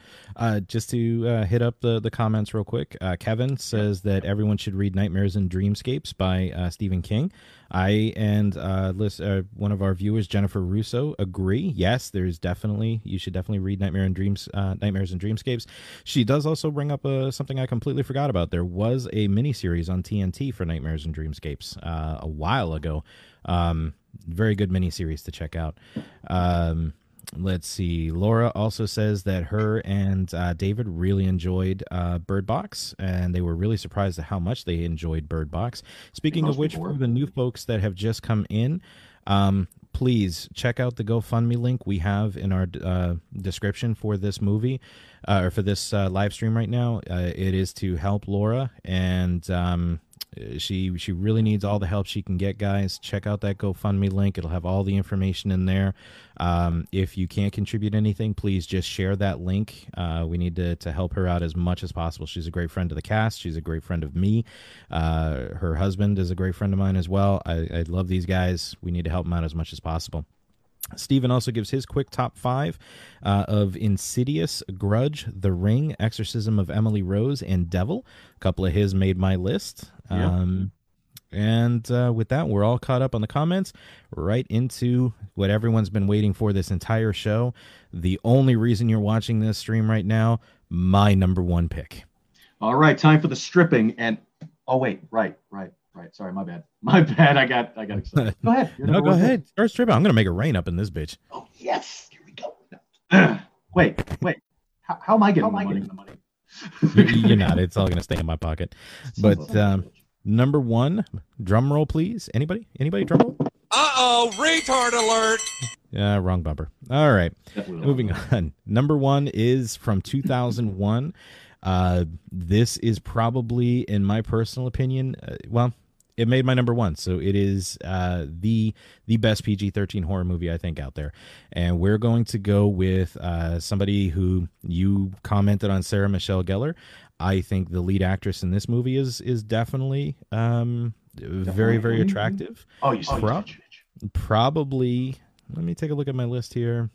Uh, just to uh, hit up the, the comments real quick, uh, Kevin says that everyone should read Nightmares and Dreamscapes by uh, Stephen King. I and uh, list, uh, one of our viewers, Jennifer Russo, agree. Yes, there's definitely, you should definitely read Nightmare and Dreams, uh, Nightmares and Dreamscapes. She does also bring up uh, something I completely forgot about. There was a miniseries on T N T for Nightmares and Dreamscapes uh, a while ago. Um, very good miniseries to check out. Um, Let's see. Laura also says that her and uh, David really enjoyed uh, Bird Box, and they were really surprised at how much they enjoyed Bird Box. Speaking of which, for the new folks that have just come in, um, please check out the GoFundMe link we have in our uh, description for this movie, uh, or for this uh, live stream right now. Uh, it is to help Laura, and um, She she really needs all the help she can get, guys. Check out that GoFundMe link. It'll have all the information in there. Um, if you can't contribute anything, please just share that link. Uh, we need to, to help her out as much as possible. She's a great friend of the cast. She's a great friend of me. Uh, her husband is a great friend of mine as well. I, I love these guys. We need to help them out as much as possible. Stephen also gives his quick top five uh, of Insidious, Grudge, The Ring, Exorcism of Emily Rose, and Devil. A couple of his made my list. Yeah. Um, and uh, with that, we're all caught up on the comments. Right into what everyone's been waiting for this entire show. The only reason you're watching this stream right now, my number one pick. All right, time for the stripping. And oh wait, right, right. Right, sorry, my bad. My bad. I got, I got excited. Go ahead. No, go ahead. Start stripping. I'm gonna make it rain up in this bitch. Oh yes, here we go. wait, wait. How, how am I getting, how the, am money? I getting the money? You're not. It's all gonna stay in my pocket. But um, number one, drum roll, please. Anybody? Anybody? Drum roll. Uh oh, retard alert. Yeah, wrong bumper. All right, moving on. Number one is from two thousand one. Uh, this is probably, in my personal opinion, uh, well, it made my number one, so it is uh, the the best P G thirteen horror movie I think out there. And we're going to go with uh, somebody who you commented on, Sarah Michelle Gellar. I think the lead actress in this movie is is definitely um, very, very attractive. Oh, you saw Pro- Probably, let me take a look at my list here.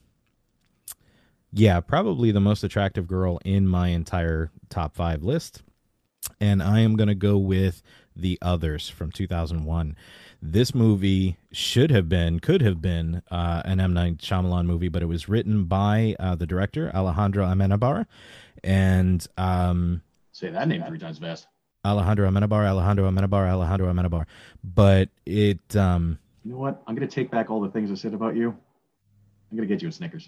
Yeah, probably the most attractive girl in my entire top five list. And I am going to go with The Others from two thousand one. This movie should have been, could have been uh, an M. Night Shyamalan movie, but it was written by uh, the director, Alejandro Amenabar. And um, say that name three times fast. Alejandro Amenabar, Alejandro Amenabar, Alejandro Amenabar. But it... Um, you know what? I'm going to take back all the things I said about you. I'm going to get you a Snickers.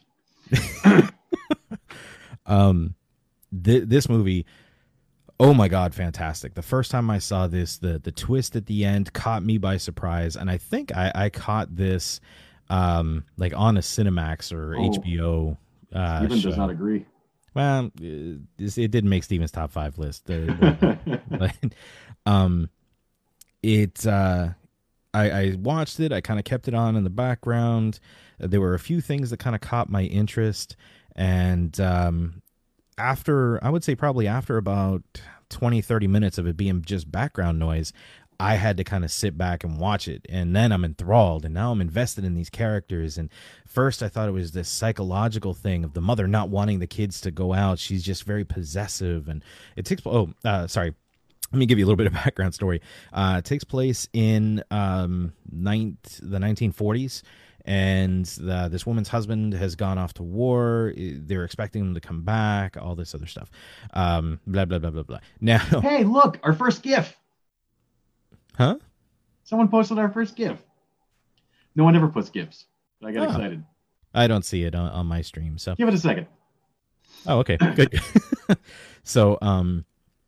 um, th- this movie, oh my God, fantastic. The first time I saw this, the the twist at the end caught me by surprise. And I think I, I caught this um, like on a Cinemax or oh. H B O uh, Steven show. Does not agree. Well, it, it didn't make Steven's top five list. Uh, but, um, it, uh, I, I watched it. I kind of kept it on in the background. There were a few things that kind of caught my interest. And um, after, I would say probably after about twenty, thirty minutes of it being just background noise, I had to kind of sit back and watch it. And then I'm enthralled, and now I'm invested in these characters. And first I thought it was this psychological thing of the mother not wanting the kids to go out. She's just very possessive. And it takes, oh, uh, sorry. Let me give you a little bit of background story. Uh, it takes place in um, ninth, the nineteen forties. And the, this woman's husband has gone off to war. They're expecting him to come back, all this other stuff. Um, blah, blah, blah, blah, blah. Now, hey, look, our first GIF. Huh? Someone posted our first GIF. No one ever puts GIFs. But I got oh. excited. I don't see it on, on my stream. So give it a second. Oh, okay. Good. so, um,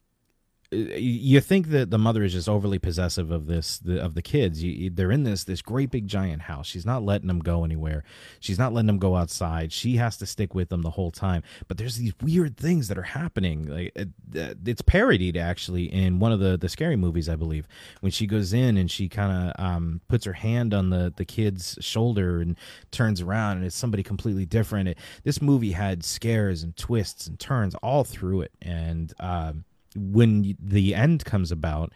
you think that the mother is just overly possessive of this the, of the kids. You, they're in this this great big giant house. She's not letting them go anywhere. She's not letting them go outside. She has to stick with them the whole time. But there's these weird things that are happening. Like it's parodied actually in one of the the Scary Movies, I believe, when she goes in and she kind of um, puts her hand on the the kid's shoulder and turns around and it's somebody completely different. It, this movie had scares and twists and turns all through it, and um, when the end comes about,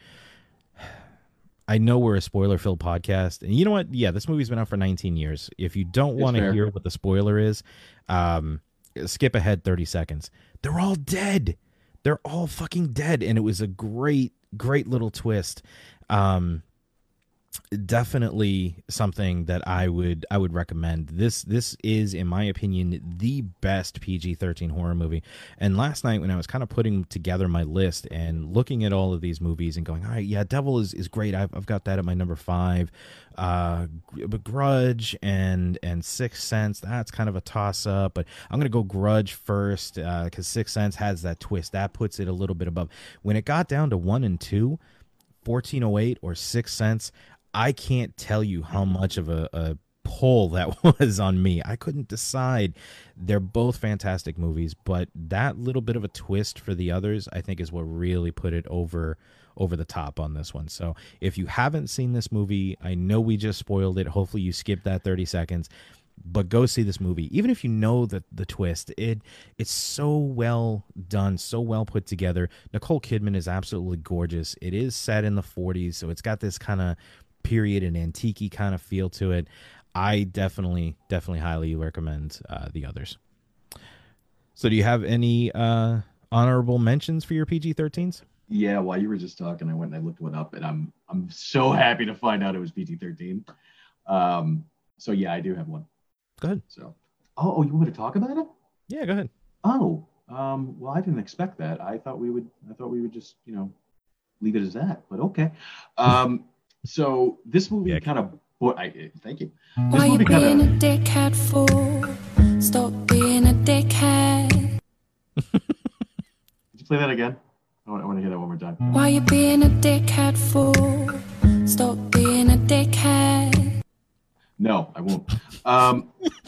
I know we're a spoiler-filled podcast, and you know what? Yeah, this movie's been out for nineteen years. If you don't want to hear what the spoiler is, um, skip ahead thirty seconds. They're all dead. They're all fucking dead, and it was a great, great little twist. Um, definitely something that I would I would recommend. This this is, in my opinion, the best P G thirteen horror movie. And last night when I was kind of putting together my list and looking at all of these movies and going, all right, yeah, Devil is, is great. I've I've got that at my number five. Uh, Grudge and and Sixth Sense, that's kind of a toss up, but I'm gonna go Grudge first because uh, Sixth Sense has that twist that puts it a little bit above. When it got down to one and two, fourteen oh eight or Sixth Sense, I can't tell you how much of a, a pull that was on me. I couldn't decide. They're both fantastic movies, but that little bit of a twist for the others, I think, is what really put it over over the top on this one. So if you haven't seen this movie, I know we just spoiled it. Hopefully you skipped that thirty seconds. But go see this movie. Even if you know the, the twist, it it's so well done, so well put together. Nicole Kidman is absolutely gorgeous. It is set in the forties, so it's got this kind of period and antique-y kind of feel to it. I definitely, definitely highly recommend uh, the others. So do you have any uh, honorable mentions for your P G thirteens? Yeah, while you were just talking, I went and I looked one up, and I'm I'm so happy to find out it was P G thirteen. Um, so yeah, I do have one. Go ahead. So, oh, oh, you want to talk about it? Yeah, go ahead. Oh, um, well, I didn't expect that. I thought we would. I thought we would just, you know, leave it as that. But okay. Um, so this movie yeah, kind of. Well, I thank you. This Why you movie being kinda, a dickhead for? Stop being a dickhead. Could you play that again? I want, I want to hear that one more time. Why you being a dickhead for? Stop being a dickhead. No, I won't. Um,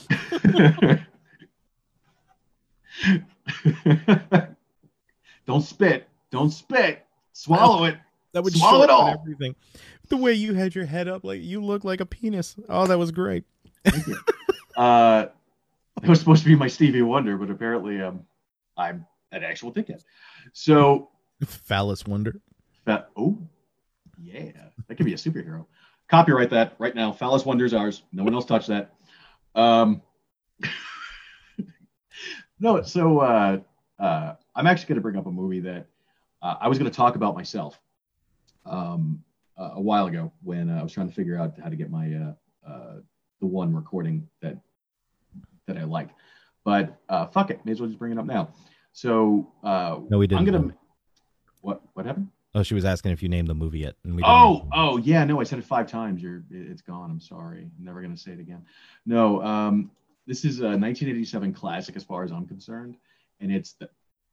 don't spit. Don't spit. Swallow oh, it. That would swallow it all. Everything. The way you had your head up, like you look like a penis. Oh, that was great. Thank you. Uh, that was supposed to be my Stevie Wonder, but apparently um, I'm an actual dickhead. So, Phallus Wonder. Fa- oh, yeah, that could be a superhero. Copyright that right now. Phallus Wonder's ours. No one else touch that. Um, no, so uh, uh, I'm actually going to bring up a movie that uh, I was going to talk about myself um, uh, a while ago when uh, I was trying to figure out how to get my uh, uh, the one recording that that I like. But uh, fuck it, may as well just bring it up now. So uh, no, we didn't. I'm gonna. What what happened? Oh, she was asking if you named the movie yet. And we didn't oh, oh, yeah, no, I said it five times. You're, it's gone. I'm sorry. I'm never going to say it again. No, um, this is a nineteen eighty-seven classic as far as I'm concerned. And it's the...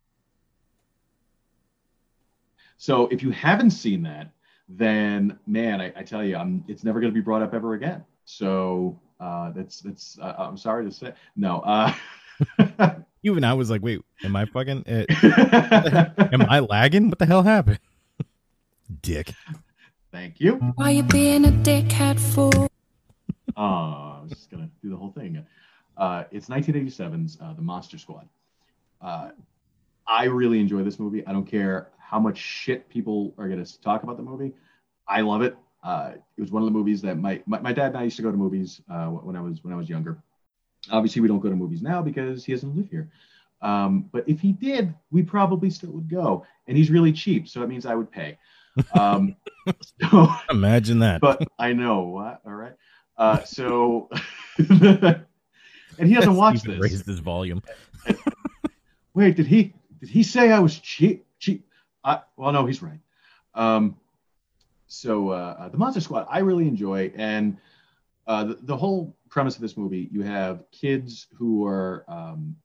So if you haven't seen that, then, man, I, I tell you, I'm, it's never going to be brought up ever again. So uh, that's, that's uh, I'm sorry to say. No. Uh... Even I was like, wait, am I fucking... Uh, am I lagging? What the hell happened? Dick. Thank you. Why you being a dickhead for? Oh, I was just gonna do the whole thing. Uh, it's nineteen eighty-seven's uh, The Monster Squad. Uh, I really enjoy this movie. I don't care how much shit people are gonna talk about the movie. I love it. Uh, it was one of the movies that my, my my dad and I used to go to movies uh, when I was when I was younger. Obviously, we don't go to movies now because he doesn't live here. Um, but if he did, we probably still would go. And he's really cheap, so it means I would pay. Um, so, imagine that. But I know what. All right. Uh, so, and he doesn't watch Stephen this. Raised his volume. Wait, did he? Did he say I was cheap? Cheap? I, well, no, he's right. Um, so, uh, the Monster Squad, I really enjoy, and uh, the, the whole premise of this movie, you have kids who are um,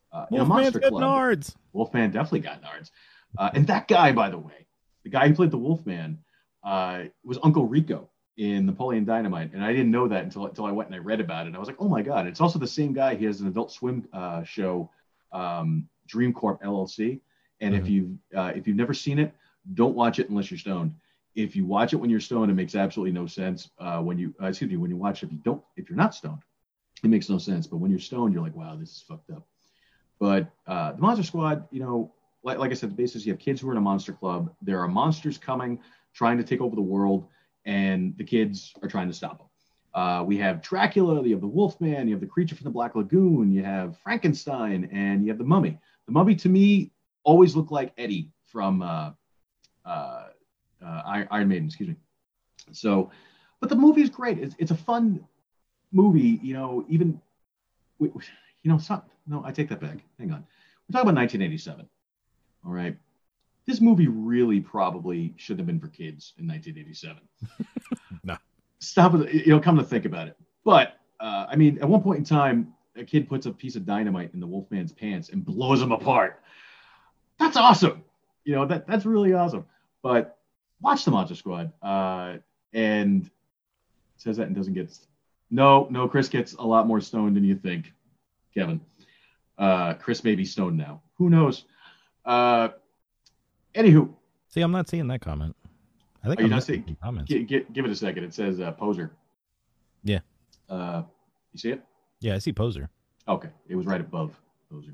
Uh, in a Wolfman's monster got club, nards. Wolfman definitely got nards. Uh, and that guy, by the way, the guy who played the Wolfman uh, was Uncle Rico in Napoleon Dynamite. And I didn't know that until, until I went and I read about it. And I was like, oh my God. It's also the same guy. He has an Adult Swim uh, show, um, Dream Corp L L C. And mm-hmm. if you uh, if you've never seen it, don't watch it unless you're stoned. If you watch it when you're stoned, it makes absolutely no sense. Uh, when you uh, excuse me, when you watch it, if you don't, if you're not stoned, it makes no sense. But when you're stoned, you're like, wow, this is fucked up. But uh, the Monster Squad, you know, like, like I said, the basis, you have kids who are in a monster club. There are monsters coming, trying to take over the world, and the kids are trying to stop them. Uh, we have Dracula, you have the Wolfman, you have the creature from the Black Lagoon, you have Frankenstein, and you have the Mummy. The Mummy, to me, always looked like Eddie from uh, uh, uh, Iron Maiden, excuse me. So, but the movie is great. It's, it's a fun movie, you know, even, you know, it's not, no, I take that back. Hang on. We're talking about nineteen eighty-seven. All right. This movie really probably shouldn't have been for kids in nineteen eighty-seven. No. Stop it. You know, come to think about it. But, uh, I mean, at one point in time, a kid puts a piece of dynamite in the Wolfman's pants and blows him apart. That's awesome. You know, that that's really awesome. But watch the Monster Squad. Uh, and it says that and doesn't get, no, no, Chris gets a lot more stoned than you think, Kevin. Uh, Chris may be stoned now. Who knows? Uh, anywho. See, I'm not seeing that comment. I think Are I'm you not seeing seeing comments. G- g- give it a second. It says uh, poser. Yeah. Uh, you see it? Yeah, I see poser. Okay, it was right above poser.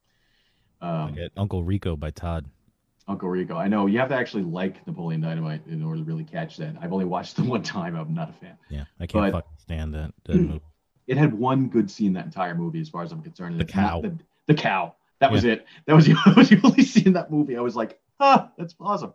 Um, I get Uncle Rico by Todd. Uncle Rico. I know you have to actually like Napoleon Dynamite in order to really catch that. I've only watched it one time. I'm not a fan. Yeah, I can't But fucking stand that, that movie. It had one good scene that entire movie, as far as I'm concerned. The It's not cow. The, the cow. That was Yeah. it. That was, the, that was the only scene in that movie. I was like, ah, that's awesome.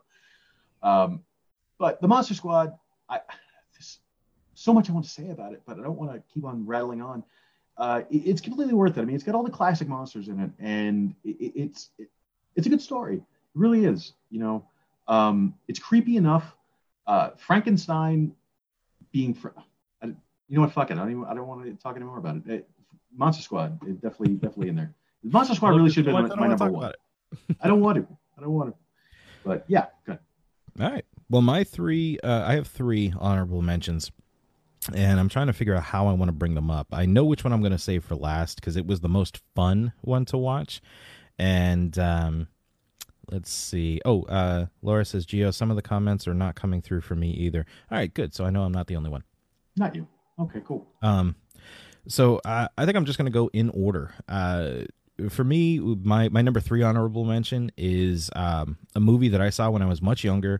Um, but the Monster Squad, I there's so much I want to say about it, but I don't want to keep on rattling on. Uh, it, it's completely worth it. I mean, it's got all the classic monsters in it, and it, it, it's it, it's a good story. It really is. You know, um, it's creepy enough. Uh, Frankenstein being, fr- I, you know what? Fuck it. I don't even. I don't want to talk anymore about it. it Monster Squad, it definitely, definitely in there. The Monster Squad really should have been my, my number one. I don't want to. I don't want to. But yeah, good. All right. Well, my three, uh, I have three honorable mentions, and I'm trying to figure out how I want to bring them up. I know which one I'm going to save for last because it was the most fun one to watch. And um, let's see. Oh, uh, Laura says, Gio, some of the comments are not coming through for me either. All right, good. So I know I'm not the only one. Not you. Okay, cool. Um, so uh, I think I'm just going to go in order. Uh, for me, my, my number three honorable mention is um, a movie that I saw when I was much younger.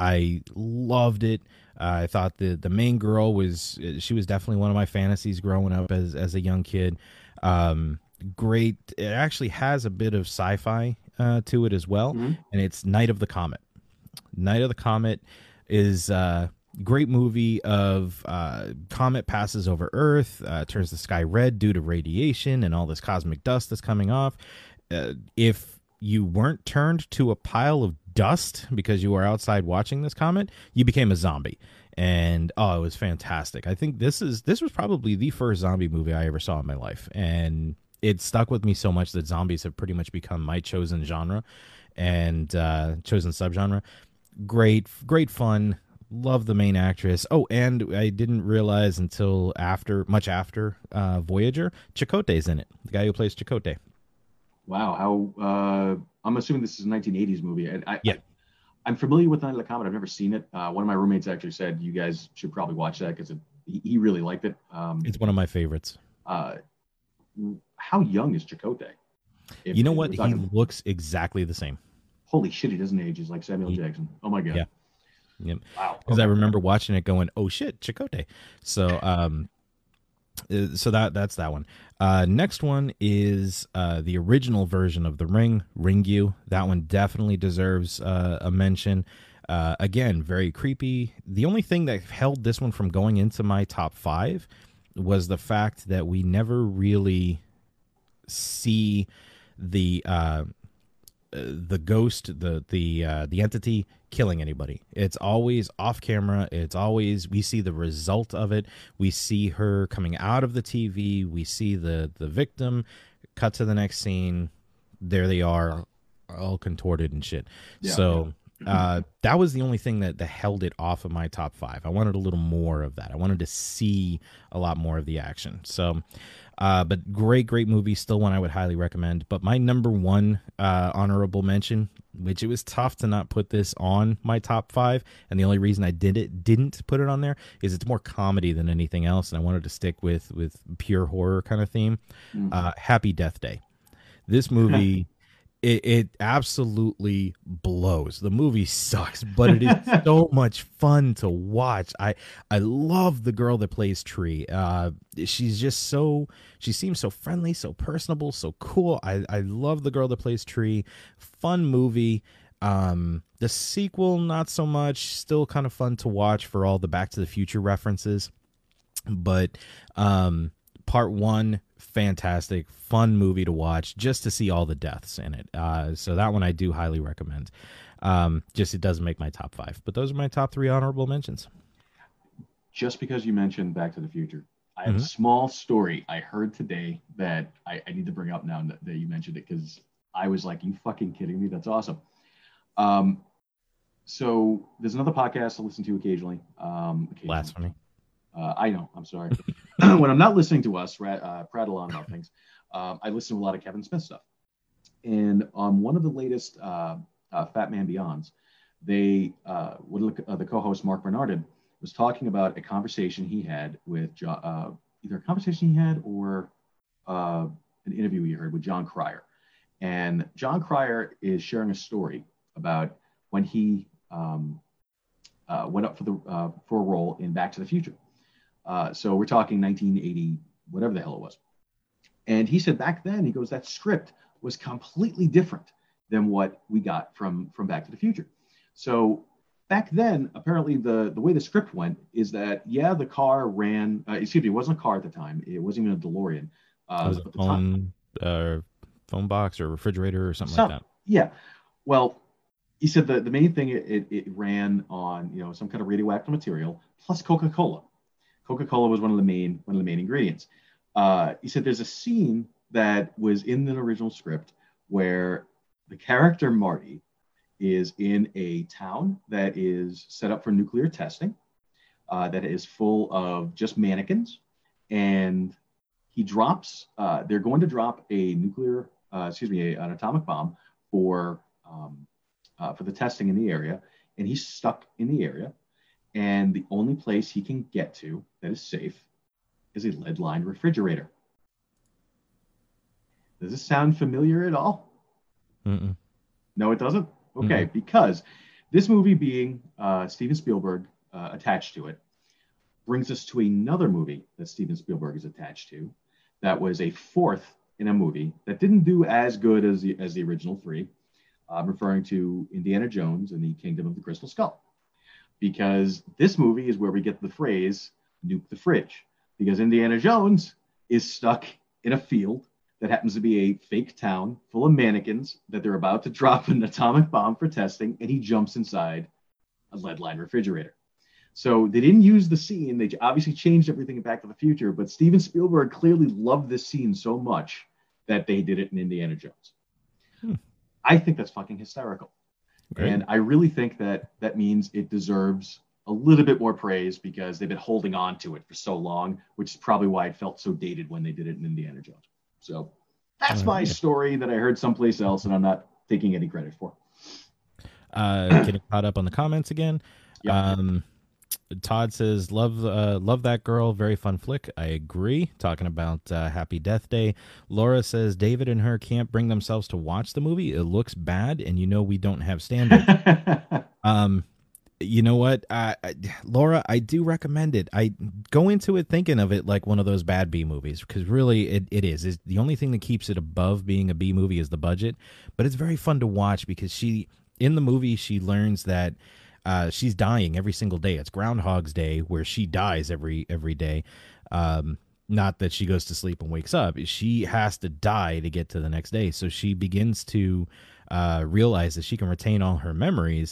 I loved it. Uh, I thought the the main girl was, she was definitely one of my fantasies growing up as, as a young kid. Um, great. It actually has a bit of sci-fi uh, to it as well. Mm-hmm. And it's Night of the Comet. Night of the Comet is a great movie of uh, comet passes over Earth, uh, turns the sky red due to radiation and all this cosmic dust that's coming off. Uh, if you weren't turned to a pile of dust because you were outside watching this comet, you became a zombie. And oh, it was fantastic. I think this is this was probably the first zombie movie I ever saw in my life, and it stuck with me so much that zombies have pretty much become my chosen genre and uh, chosen subgenre. Great, great fun. Love the main actress. Oh, and I didn't realize until after, much after uh, Voyager, Chakotay's in it. The guy who plays Chakotay. Wow, how uh, I'm assuming this is a nineteen eighties movie. I, I, Yeah. I, I'm familiar with Night of the Comet. I've never seen it. Uh, one of my roommates actually said you guys should probably watch that because he, he really liked it. Um, It's one of my favorites. uh, how young is Chakotay? If- You know if what? we're He talking- looks exactly the same. holy shit, he doesn't age. He's like Samuel He- Jackson. Oh my god. Yeah. Yep. Wow. Because I Okay. remember watching it going, oh shit, Chakotay. So um uh, so that that's that one. Uh next one is uh the original version of The Ring, Ringu. That one definitely deserves uh, a mention. Uh again, very creepy. The only thing that held this one from going into my top five was the fact that we never really see the uh the ghost, the the uh, the entity killing anybody. It's always off camera. It's always, we see the result of it. We see her coming out of the T V. We see the the victim cut to the next scene. There they are, all contorted and shit. Yeah, so uh, that was the only thing that, that held it off of my top five. I wanted a little more of that. I wanted to see a lot more of the action. So, uh, but great, great movie. Still one I would highly recommend. But my number one uh, honorable mention, which it was tough to not put this on my top five, and the only reason I did it didn't put it on there is it's more comedy than anything else, and I wanted to stick with with pure horror kind of theme. Mm-hmm. Uh, Happy Death Day. This movie, it, it absolutely blows. The movie sucks, but it is so much fun to watch. I I love the girl that plays Tree. Uh, she's just so, she seems so friendly, so personable, so cool. I, I love the girl that plays Tree. Fun movie. Um, the sequel, not so much. Still kind of fun to watch for all the Back to the Future references. But um, part one, fantastic, fun movie to watch just to see all the deaths in it. Uh, so that one I do highly recommend. Um, just it doesn't make my top five, but those are my top three honorable mentions. Just because you mentioned Back to the Future, I have Mhm. a small story I heard today that I, I need to bring up now that, that you mentioned it, because I was like, you fucking kidding me? That's awesome. Um, so there's another podcast I listen to occasionally. Um, occasionally. Blasphemy. Uh, I know, I'm sorry. When I'm not listening to us rat, uh, prattle on about things, um, I listen to a lot of Kevin Smith stuff. And on one of the latest uh, uh, Fat Man Beyonds, they, uh, what, uh, the co-host Mark Bernardin was talking about a conversation he had with, John, uh, either a conversation he had or uh, an interview he heard with John Cryer. And John Cryer is sharing a story about when he um, uh, went up for the uh, for a role in Back to the Future. Uh, so we're talking nineteen eighty, whatever the hell it was. And he said back then, he goes, that script was completely different than what we got from, from Back to the Future. So back then, apparently the, the way the script went is that, yeah, the car ran, uh, excuse me, it wasn't a car at the time. It wasn't even a DeLorean. Uh, it was but a the phone, uh, phone box or refrigerator or something Some, like that. Yeah. Well, he said that the main thing, it, it, it ran on, you know, some kind of radioactive material plus Coca-Cola. Coca-Cola was one of the main one of the main ingredients. Uh, he said there's a scene that was in the original script where the character Marty is in a town that is set up for nuclear testing, uh, that is full of just mannequins, and he drops. Uh, they're going to drop a nuclear, uh, excuse me, a, an atomic bomb for um, uh, for the testing in the area, and he's stuck in the area. And the only place he can get to that is safe is a lead-lined refrigerator. Does this sound familiar at all? Mm-mm. No, it doesn't? Okay, Mm-mm. because this movie being uh, Steven Spielberg uh, attached to it brings us to another movie that Steven Spielberg is attached to that was a fourth in a movie that didn't do as good as the, as the original three. I'm referring to Indiana Jones and the Kingdom of the Crystal Skull. Because this movie is where we get the phrase nuke the fridge, because Indiana Jones is stuck in a field that happens to be a fake town full of mannequins that they're about to drop an atomic bomb for testing, and he jumps inside a lead-lined refrigerator. So they didn't use the scene. They obviously changed everything in Back to the Future, but Steven Spielberg clearly loved this scene so much that they did it in Indiana Jones. Hmm. I think that's fucking hysterical. Great. And I really think that that means it deserves a little bit more praise because they've been holding on to it for so long, which is probably why it felt so dated when they did it in Indiana Jones. So that's uh, my yeah. story that I heard someplace else and I'm not taking any credit for. Uh, getting caught up on the comments again. Yep. Um, Todd says, love uh, love that girl. Very fun flick. I agree. Talking about uh, Happy Death Day. Laura says, David and her can't bring themselves to watch the movie. It looks bad, and you know we don't have standards. um, you know what? Uh, I, Laura, I do recommend it. I go into it thinking of it like one of those bad B movies, because really it, it is. It's the only thing that keeps it above being a B movie is the budget. But it's very fun to watch because she, in the movie, she learns that Uh, she's dying every single day. It's Groundhog's Day where she dies every every day. Um, not that she goes to sleep and wakes up. She has to die to get to the next day. So she begins to uh, realize that she can retain all her memories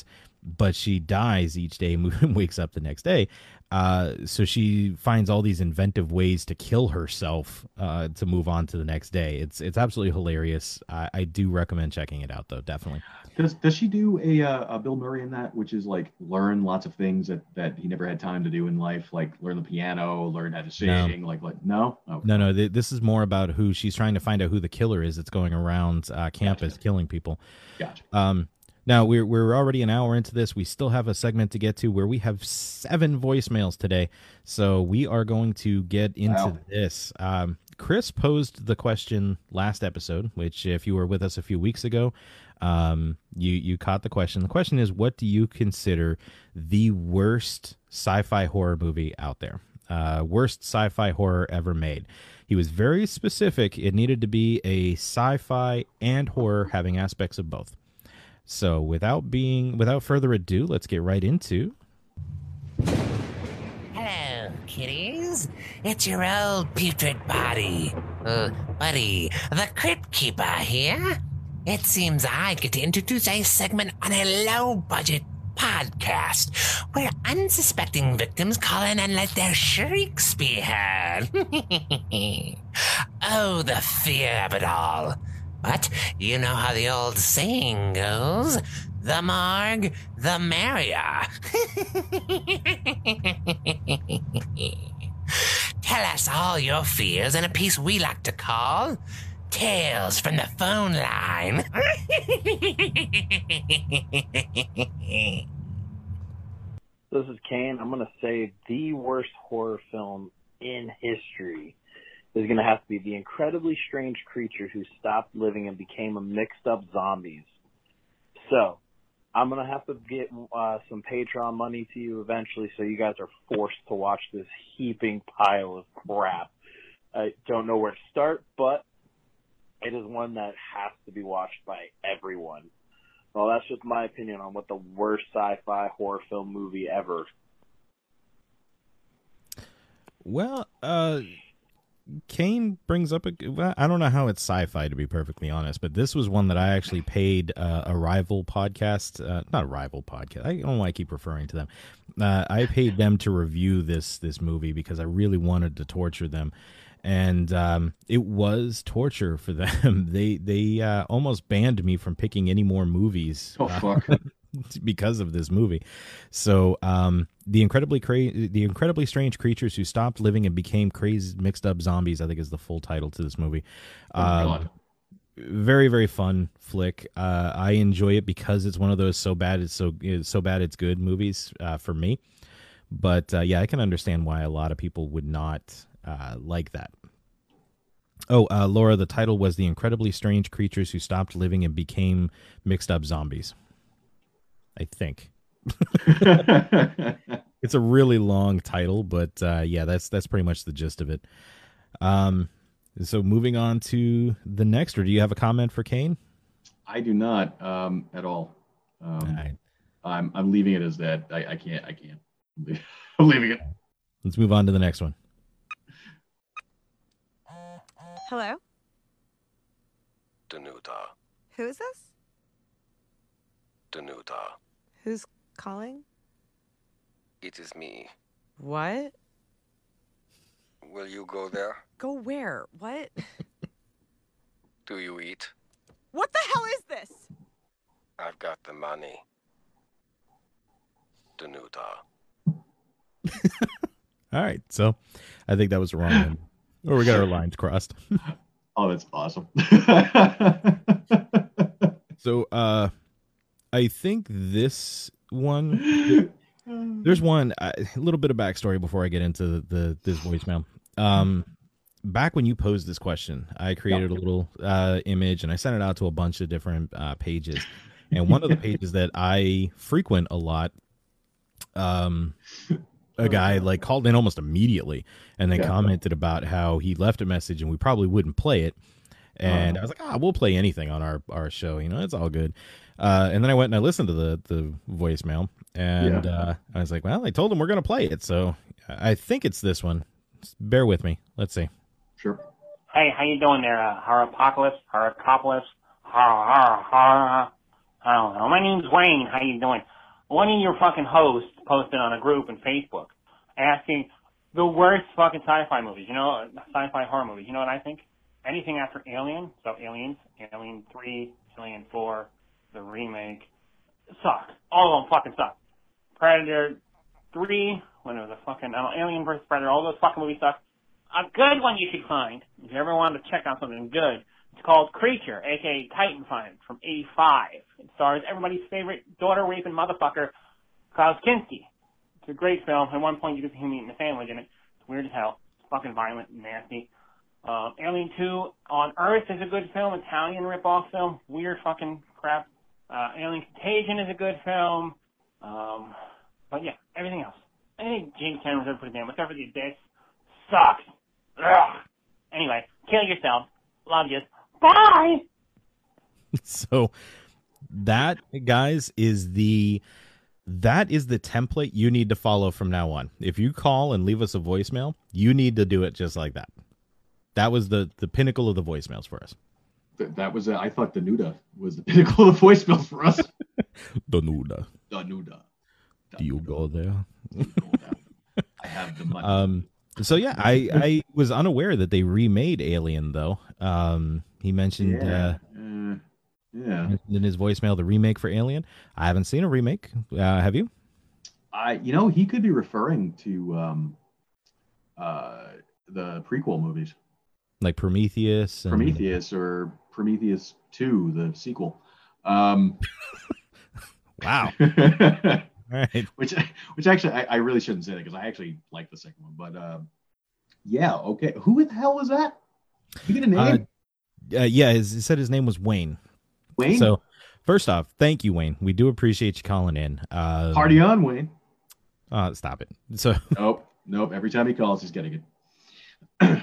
but she dies each day and wakes up the next day. Uh, so she finds all these inventive ways to kill herself uh, to move on to the next day. It's it's absolutely hilarious. I, I do recommend checking it out, though, definitely. Does does she do a, uh, a Bill Murray in that, which is like learn lots of things that, that he never had time to do in life, like learn the piano, learn how to sing, no. like like no, okay. no, no. Th- this is more about who she's trying to find out who the killer is that's going around uh, campus gotcha. killing people. Gotcha. Um, Now, we're we're already an hour into this. We still have a segment to get to where we have seven voicemails today. So we are going to get into wow. this. Um, Chris posed the question last episode, which if you were with us a few weeks ago, um, you, you caught the question. The question is, what do you consider the worst sci-fi horror movie out there? Uh, worst sci-fi horror ever made. He was very specific. It needed to be a sci-fi and horror having aspects of both. So without being, without further ado, let's get right into. Hello, kitties. It's your old putrid body, uh, buddy, the Crypt Keeper here. It seems I get to introduce a segment on a low-budget podcast where unsuspecting victims call in and let their shrieks be heard. Oh, the fear of it all. But you know how the old saying goes, the morgue, the merrier. Tell us all your fears in a piece we like to call Tales from the Phone Line. This is Kane. I'm going to say the worst horror film in history is going to have to be The Incredibly Strange Creature Who Stopped Living and Became a Mixed Up Zombies. So, I'm going to have to get uh, some Patreon money to you eventually so you guys are forced to watch this heaping pile of crap. I don't know where to start, but it is one that has to be watched by everyone. Well, that's just my opinion on what the worst sci-fi horror film movie ever. Well, uh... Kane brings up a. Well, I don't know how it's sci-fi, to be perfectly honest, but this was one that I actually paid uh, a rival podcast, uh, not a rival podcast. I don't know why I keep referring to them. Uh, I paid them to review this this movie because I really wanted to torture them, and um, it was torture for them. they they uh, almost banned me from picking any more movies. Oh fuck. Uh, because of this movie. So um the incredibly cra- the incredibly strange creatures who stopped living and became crazy mixed up zombies, I think is the full title to this movie. Oh um, God. Very, very fun flick. uh I enjoy it because it's one of those so bad it's so it's so bad it's good movies uh for me. But uh, yeah, I can understand why a lot of people would not uh like that. Oh, uh Laura, the title was The Incredibly Strange Creatures Who Stopped Living and Became Mixed Up Zombies, I think. It's a really long title, but uh, yeah, that's that's pretty much the gist of it. Um, so moving on to the next, or do you have a comment for Kane? I do not um, at all. Um, all right. I'm I'm leaving it as that. I, I can't. I can't. I'm leaving it. Let's move on to the next one. Hello? Danuta. Who is this? Danuta. Who's calling? It is me. What? Will you go there? Go where? What? Do you eat? What the hell is this? I've got the money. Danuta. All right, so I think that was wrong one. Or we got our lines crossed. Oh, that's awesome. So, uh, I think this one, there's one, a little bit of backstory before I get into the, the this voicemail. Um, back when you posed this question, I created a little uh, image and I sent it out to a bunch of different uh, pages. And one of the pages that I frequent a lot, um, a guy like called in almost immediately and then yeah. commented about how he left a message and we probably wouldn't play it. And uh, I was like, ah, we'll play anything on our, our show. You know, it's all good. Uh, and then I went and I listened to the, the voicemail and yeah. uh, I was like, well, I told him we're going to play it. So I think it's this one. Just bear with me. Let's see. Sure. Hey, how you doing there? Uh, Horror-apocalypse? Horror-apocalypse? Horror, horror, horror. I don't know. My name's Wayne. How you doing? one of your fucking hosts posted on a group in Facebook asking the worst fucking sci-fi movies, you know, sci-fi horror movies. You know what I think? Anything after Alien, so Aliens, Alien three, Alien four, the remake, suck. All of them fucking suck. Predator three, when it was a fucking, I don't know, Alien versus Predator, all those fucking movies suck. A good one you should find, if you ever wanted to check out something good, it's called Creature, aka Titan Find, from eighty-five. It stars everybody's favorite daughter-raping motherfucker, Klaus Kinski. It's a great film. At one point, you can see him eating a sandwich in it. It's weird as hell. It's fucking violent and nasty. Uh, Alien two on Earth is a good film. Italian ripoff film. Weird fucking crap. Uh, Alien Contagion is a good film. Um, but yeah, everything else. I think James Cameron's ever put it down. Whatever the Abyss sucks. Ugh. Anyway, kill yourself. Love you. Bye! So that, guys, is the that is the template you need to follow from now on. If you call and leave us a voicemail, you need to do it just like that. That was the, the pinnacle of the voicemails for us. Th- That was, uh, I thought the Nuda was the pinnacle of the voicemails for us. The Nuda. The Nuda. Do you go there? I have the money. Um, so yeah, I, I was unaware that they remade Alien, though. Um, he mentioned, Yeah. uh, Uh, yeah. in his voicemail the remake for Alien. I haven't seen a remake. Uh, have you? I, you know, he could be referring to um, uh, the prequel movies, Like Prometheus? And... Prometheus or Prometheus two, the sequel. Um, wow. All right. Which, which actually, I, I really shouldn't say that because I actually like the second one. But um, yeah, okay. Who the hell was that? You get a name? Uh, uh, yeah, his, he said his name was Wayne. Wayne? So, first off, thank you, Wayne. We do appreciate you calling in. Um, Party on, Wayne. Uh, stop it. So, Nope, nope. Every time he calls, he's getting it.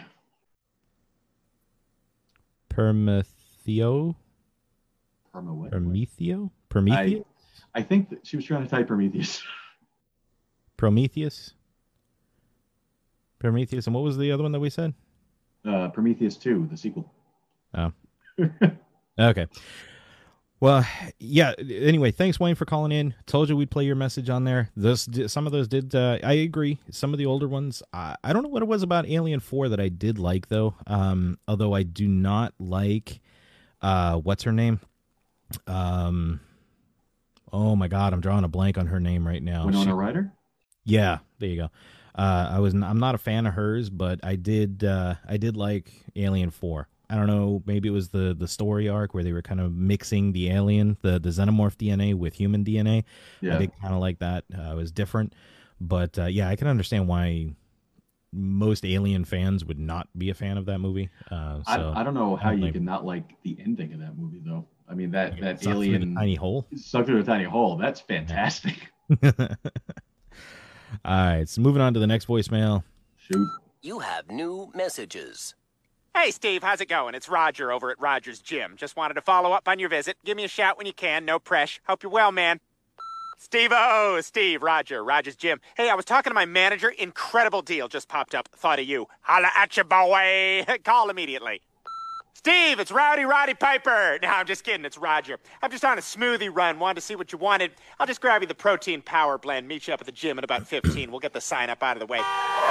Prometheo? Perma what? Prometheo? Prometheus? I, I think that she was trying to type Prometheus. Prometheus? Prometheus. And what was the other one that we said? Uh, Prometheus two, the sequel. Oh. Okay. Well, yeah. Anyway, thanks, Wayne, for calling in. Told you we'd play your message on there. Those, some of those did. Uh, I agree. Some of the older ones. I, I don't know what it was about Alien four that I did like, though. Um, although I do not like. Uh, what's her name? Um. Oh my God, I'm drawing a blank on her name right now. Winona She- Ryder? Yeah, there you go. Uh, I was. I'm not a fan of hers, but I did. Uh, I did like Alien four. I don't know. Maybe it was the the story arc where they were kind of mixing the alien, the the xenomorph D N A with human D N A. Yeah. I did kind of like that. Uh, it was different, but uh, yeah, I can understand why most Alien fans would not be a fan of that movie. Uh, so I, I don't know how I don't you blame- can not like the ending of that movie, though. I mean, that, that Sucked through the alien tiny hole. sucked through a tiny hole. That's fantastic. All right, so moving on to the next voicemail. Shoot. You have new messages. Hey, Steve, how's it going? It's Roger over at Roger's Gym. Just wanted to follow up on your visit. Give me a shout when you can. No press. Hope you're well, man. Steve-o, Steve, Roger, Roger's Gym. Hey, I was talking to my manager. Incredible deal just popped up. Thought of you. Holla at ya, boy. Call immediately. Steve, it's Rowdy Roddy Piper. No, I'm just kidding. It's Roger. I'm just on a smoothie run. Wanted to see what you wanted. I'll just grab you the protein power blend. Meet you up at the gym in about fifteen. We'll get the sign up out of the way.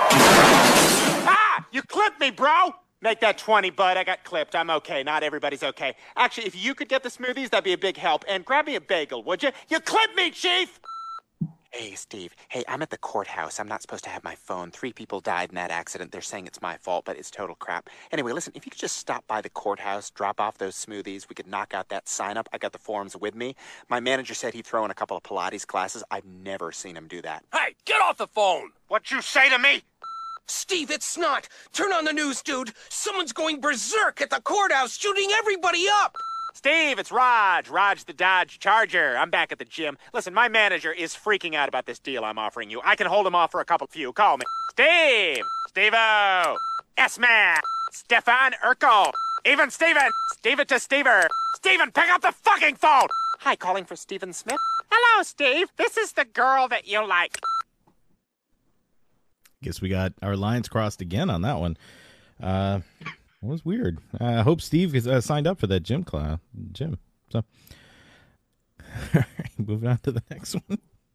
Ah! You clipped me, bro! Make that twenty, bud. I got clipped. I'm okay. Not everybody's okay. Actually, if you could get the smoothies, that'd be a big help. And grab me a bagel, would you? You clipped me, Chief! Hey, Steve. Hey, I'm at the courthouse. I'm not supposed to have my phone. Three people died in that accident. They're saying it's my fault, but it's total crap. Anyway, listen, if you could just stop by the courthouse, drop off those smoothies, we could knock out that sign-up. I got the forms with me. My manager said he'd throw in a couple of Pilates classes. I've never seen him do that. Hey, get off the phone! What'd you say to me? Steve, it's not. Turn on the news, dude. Someone's going berserk at the courthouse, shooting everybody up. Steve, it's Raj. Raj the Dodge Charger. I'm back at the gym. Listen, my manager is freaking out about this deal I'm offering you. I can hold him off for a couple few. Call me. Steve! Steve-o! S-Man! Stefan Urkel! Even Steven! Steven to Stever! Steven, pick up the fucking phone! Hi, calling for Steven Smith? Hello, Steve. This is the girl that you like. Guess we got our lines crossed again on that one. Uh, it was weird. Uh, I hope Steve is uh, signed up for that gym class. Gym. So, all right, moving on to the next one.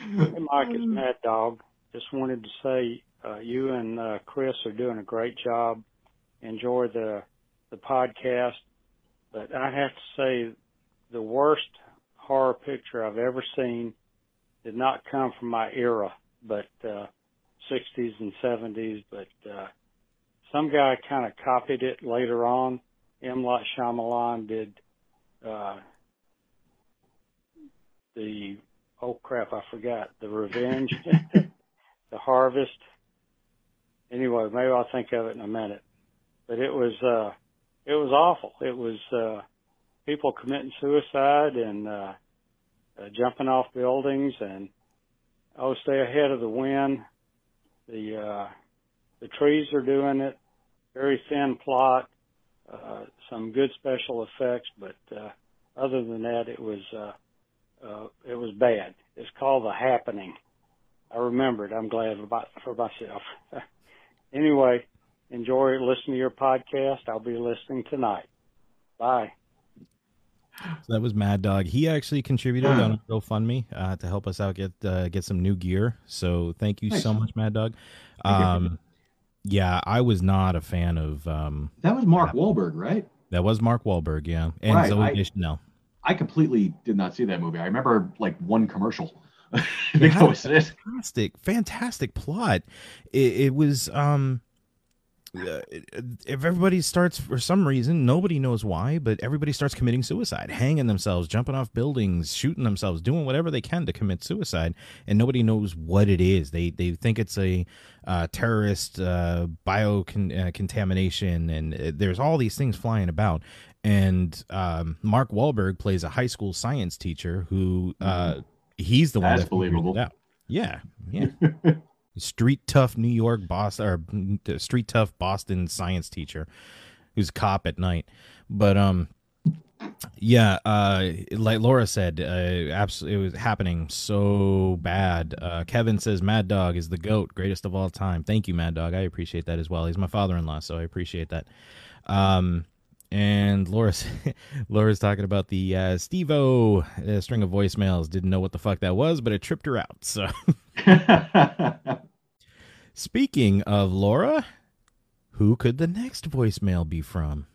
Hey, Mike, it's Mad Dog. Just wanted to say uh, you and uh, Chris are doing a great job. Enjoy the the podcast. But I have to say the worst horror picture I've ever seen did not come from my era, but uh, sixties and seventies. But uh, some guy kind of copied it later on. M. Night Shyamalan did uh, the, oh crap, I forgot, The Revenge, The Harvest. Anyway, maybe I'll think of it in a minute. But it was, uh, it was awful. It was uh, people committing suicide and uh, uh, jumping off buildings and, oh, stay ahead of the wind. The, uh, the trees are doing it. Very thin plot. Uh, some good special effects, but uh, other than that, it was uh, uh, it was bad. It's called The Happening. I remembered. I'm glad about for myself. Anyway, enjoy listening to your podcast. I'll be listening tonight. Bye. So that was Mad Dog. He actually contributed on GoFundMe uh, to help us out get uh, get some new gear. So thank you Nice. so much, Mad Dog. Thank you. Um, yeah, I was not a fan of. Um, That was Mark Wahlberg, right? that was Mark Wahlberg, yeah, and Right, Zoe I- Deschanel. I completely did not see that movie. I remember like one commercial. I It think had that a was it. fantastic, fantastic plot. It, it was um, uh, if everybody starts for some reason, nobody knows why, but everybody starts committing suicide, hanging themselves, jumping off buildings, shooting themselves, doing whatever they can to commit suicide, and nobody knows what it is. They they think it's a uh, terrorist uh, bio con- uh, contamination, and uh, there's all these things flying about. And um, Mark Wahlberg plays a high school science teacher who uh, he's the one That's that figured it believable. out. Yeah, yeah. Street tough New York boss or mm, street tough Boston science teacher who's a cop at night. But um, yeah, uh, like Laura said, uh, absolutely, it was happening so bad. Uh, Kevin says Mad Dog is the GOAT, greatest of all time. Thank you, Mad Dog. I appreciate that as well. He's my father-in-law, so I appreciate that. Um. And Laura's, Laura's talking about the uh, Steve-O uh, string of voicemails. Didn't know what the fuck that was, but it tripped her out. So, speaking of Laura, who could the next voicemail be from?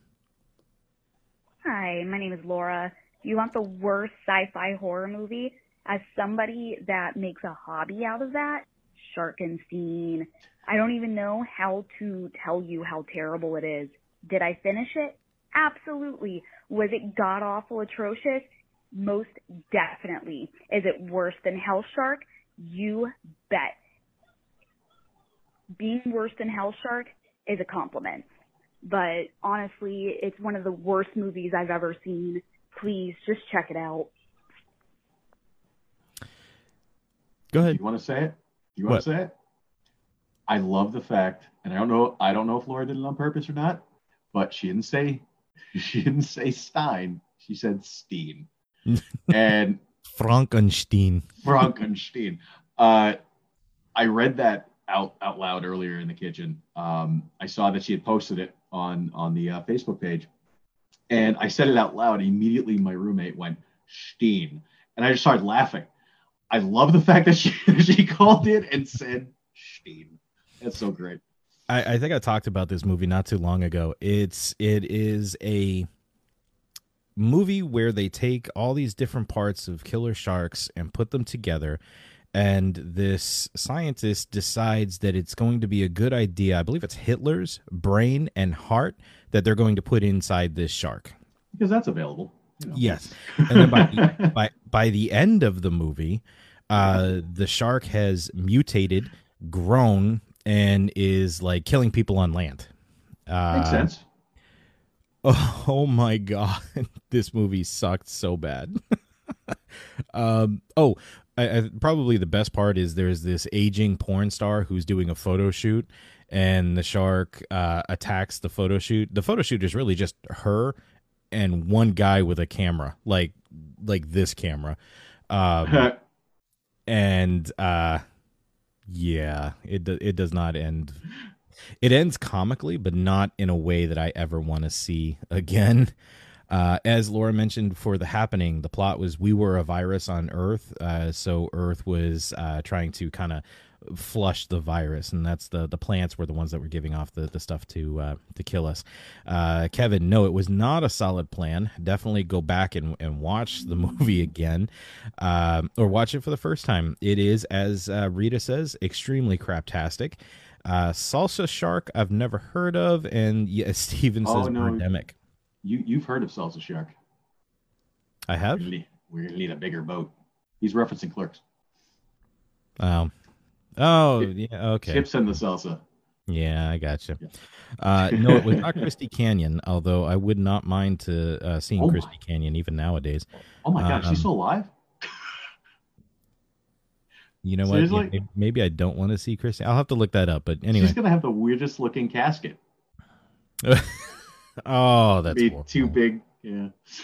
Hi, my name is Laura. You want the worst sci-fi horror movie? As somebody that makes a hobby out of that, Sharkenstein. I don't even know how to tell you how terrible it is. Did I finish it? Absolutely. Was it god-awful atrocious? Most definitely. Is it worse than Hell Shark? You bet. Being worse than Hell Shark is a compliment. But honestly, it's one of the worst movies I've ever seen. Please, just check it out. Go ahead. You want to say it? You want What? to say it? I love the fact, and I don't know, I don't know if Laura did it on purpose or not, but she didn't say, she didn't say Stein. She said Steen. And Frankenstein. Frankenstein. Uh, I read that out out loud earlier in the kitchen. Um, I saw that she had posted it on on the uh, Facebook page, and I said it out loud. Immediately, my roommate went Steen, and I just started laughing. I love the fact that she she called it and said Steen. That's so great. I, I think I talked about this movie not too long ago. It's it is a movie where they take all these different parts of killer sharks and put them together, and this scientist decides that it's going to be a good idea. I believe it's Hitler's brain and heart that they're going to put inside this shark. Because that's available. You know. Yes, and then by the, by by the end of the movie, uh, the shark has mutated, grown, and is like killing people on land. Uh, Makes sense. Oh, oh my god, this movie sucked so bad. um, oh, I, I, probably the best part is there's this aging porn star who's doing a photo shoot, and the shark uh, attacks the photo shoot. The photo shoot is really just her and one guy with a camera, like like this camera, um, and uh, yeah, it do, it does not end. It ends comically, but not in a way that I ever want to see again. Uh, as Laura mentioned for The Happening, the plot was we were a virus on Earth, uh, so Earth was uh, trying to kind of flush the virus, and that's the the plants were the ones that were giving off the, the stuff to uh, to kill us. Uh, Kevin, no, it was not a solid plan. Definitely go back and, and watch the movie again, um, or watch it for the first time. It is, as uh, Rita says, extremely craptastic. Uh, Salsa Shark, I've never heard of, and yeah, Steven says Oh, no. Birdemic. You you've heard of Salsa Shark? I have. We're gonna, need, we're gonna need a bigger boat. He's referencing Clerks. Um. Oh, yeah. Okay. Chips and the salsa. Yeah, I gotcha. Uh, no, it was not Christy Canyon, although I would not mind to uh, seeing Oh Christy Canyon even nowadays. Oh my God, Um, she's still alive? You know what? Seriously? Yeah, maybe I don't want to see Christy. I'll have to look that up. But anyway. She's gonna have the weirdest looking casket. Oh, that's Be horrible. too big. Yeah.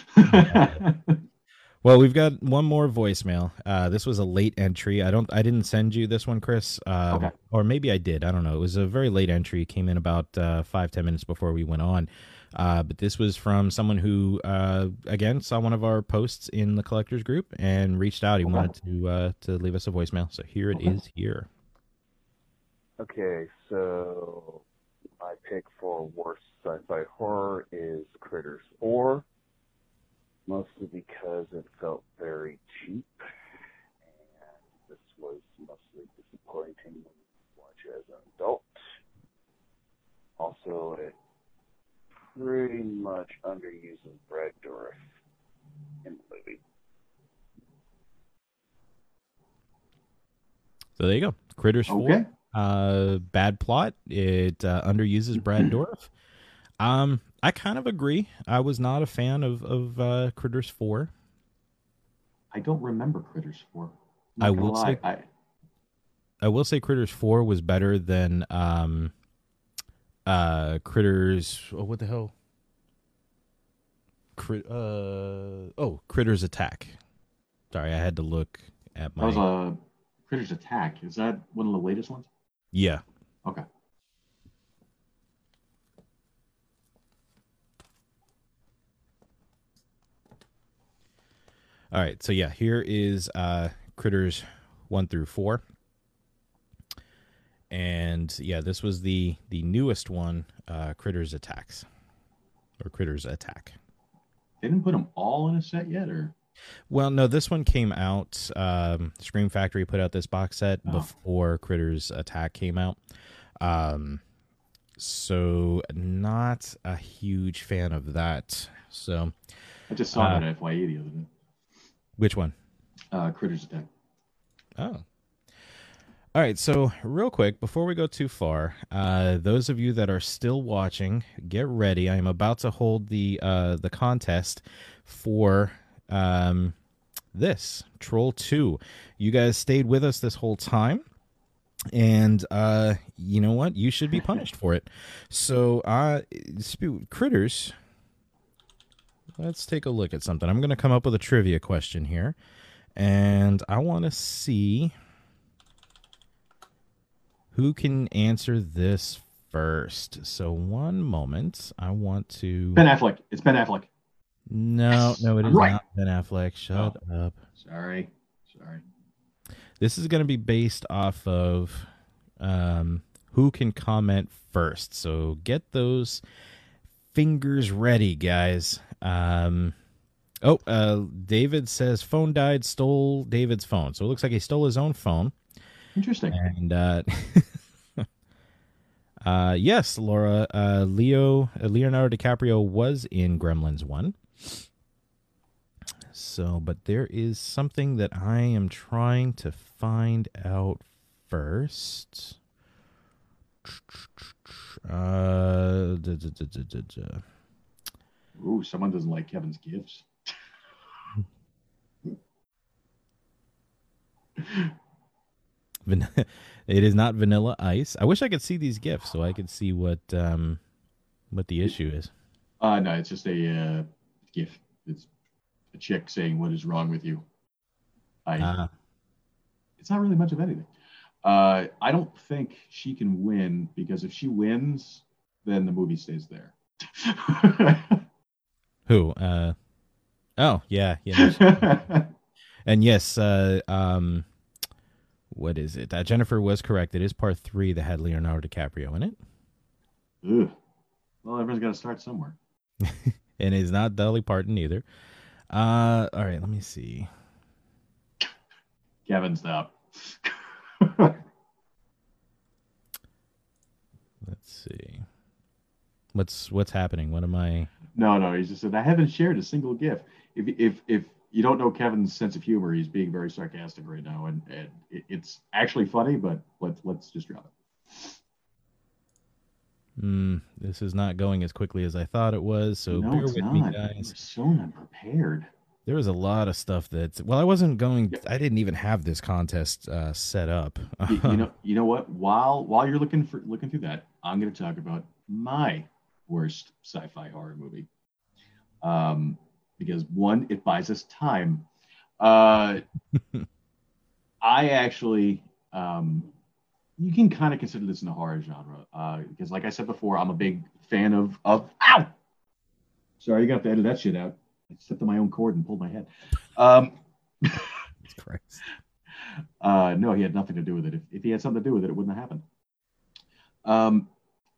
Well, we've got one more voicemail. Uh, this was a late entry. I don't. I didn't send you this one, Chris. Um, Okay. Or maybe I did. I don't know. It was a very late entry. It came in about uh, five ten minutes before we went on. Uh, but this was from someone who, uh, again, saw one of our posts in the collectors group and reached out. He Okay. wanted to uh, to leave us a voicemail. So here it is. Here. Okay, so my pick for worst sci-fi horror is Critters four, mostly because it felt very cheap, and this was mostly disappointing when you watch it as an adult. Also, it pretty much underuses Brad Dourif in the movie. So there you go. Critters Okay. four. Uh, bad plot. It uh, underuses Brad Dourif. Um, I kind of agree. I was not a fan of of uh, Critters four. I don't remember Critters four. I'm I not gonna will lie. say, I, I will say, Critters four was better than um, uh, Critters. Oh, what the hell? Crit. Uh, oh, Critters Attack. Sorry, I had to look at my. that was a Critters Attack. Is that one of the latest ones? Yeah. Okay. All right, so yeah, here is uh, Critters one through four, and yeah, this was the the newest one, uh, Critters Attacks, or Critters Attack. They didn't put them all in a set yet, or Well, no, this one came out. Um, Scream Factory put out this box set Oh. before Critters Attack came out. Um, so not a huge fan of that. So I just saw uh, that at F Y E the other day. Which one? Uh, Critters Attack. Oh. All right, so real quick, before we go too far, uh, those of you that are still watching, get ready. I am about to hold the uh, the contest for um, this, Troll two. You guys stayed with us this whole time, and uh, you know what? You should be punished for it. So, uh, sp- Critters, let's take a look at something. I'm going to come up with a trivia question here, and I want to see who can answer this first. So one moment. I want to... Ben Affleck. It's Ben Affleck. No, no, it is Right. not Ben Affleck. Shut up. Sorry. Sorry. This is going to be based off of um, who can comment first. So get those fingers ready, guys. Um, oh, uh, David says phone died, stole David's phone. So it looks like he stole his own phone. Interesting. And uh, uh, yes, Laura, uh, Leo, uh, Leonardo DiCaprio was in Gremlins one. So, but there is something that I am trying to find out first. Uh, da, da, da, da, da, da. Ooh, someone doesn't like Kevin's gifts. Van- it is not Vanilla Ice. I wish I could see these gifts so I could see what um what the issue is. Uh, no, it's just a uh, gift. It's a chick saying, "What is wrong with you?" I. Ah. It's not really much of anything. Uh, I don't think she can win because if she wins, then the movie stays there. Who? Uh, oh, yeah. yeah. And yes, uh, um, what is it? Uh, Jennifer was correct. It is part three that had Leonardo DiCaprio in it. Ugh. Well, everyone's got to start somewhere. And it's not Dolly Parton either. Uh, all right, let me see. Kevin, stop. Let's see. What's what's happening? What am I? No, no. He just said I haven't shared a single GIF. If if if you don't know Kevin's sense of humor, he's being very sarcastic right now, and, and it, it's actually funny. But let's let's just drop it. Mm, this is not going as quickly as I thought it was. So no, bear it's with not. me, guys. We're so unprepared. There was a lot of stuff that. Well, I wasn't going. I didn't even have this contest uh, set up. you, you know, you know what? While while you're looking for looking through that, I'm going to talk about my worst sci-fi horror movie. Um, because one, it buys us time. Uh, I actually, um, you can kind of consider this in the horror genre uh, because, like I said before, I'm a big fan of of. Ow! Sorry, you're gonna have to edit that shit out. I stepped on my own cord and pulled my head. Um, Christ. Uh, no, he had nothing to do with it. If, if he had something to do with it, it wouldn't have happened. Um,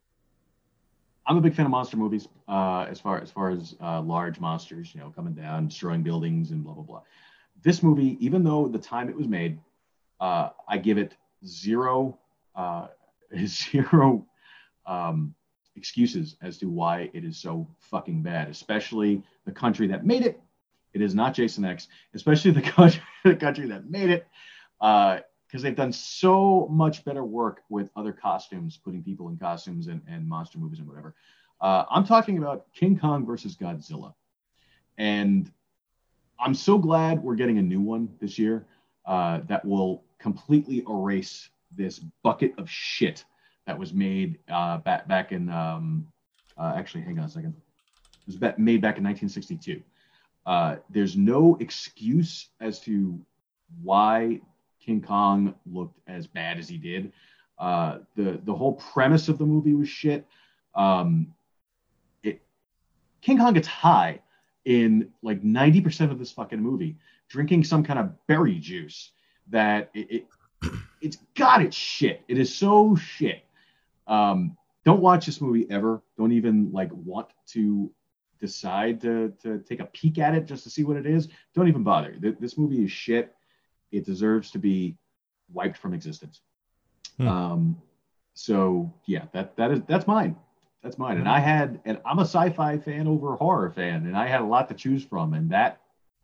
I'm a big fan of monster movies. Uh, as far as far as uh, large monsters, you know, coming down, destroying buildings, and blah blah blah. This movie, even though the time it was made, uh, I give it zero, uh, zero um, excuses as to why it is so fucking bad. Especially the country that made it. It is not Jason X. Especially the country, the country that made it. Uh, because they've done so much better work with other costumes, putting people in costumes and, and monster movies and whatever. Uh, I'm talking about King Kong versus Godzilla. And I'm so glad we're getting a new one this year uh, that will completely erase this bucket of shit that was made uh, back, back in, um, uh, actually, hang on a second. It was back, made back in nineteen sixty-two. Uh, there's no excuse as to why King Kong looked as bad as he did. Uh, the the whole premise of the movie was shit. Um, it King Kong gets high in like ninety percent of this fucking movie, drinking some kind of berry juice that it, it it's got its shit. It is so shit. Um, don't watch this movie ever. Don't even like want to decide to to take a peek at it just to see what it is. Don't even bother. This movie is shit. It deserves to be wiped from existence. Hmm. Um, so yeah, that that is that's mine. That's mine. And I had, and I'm a sci-fi fan over a horror fan, and I had a lot to choose from, and that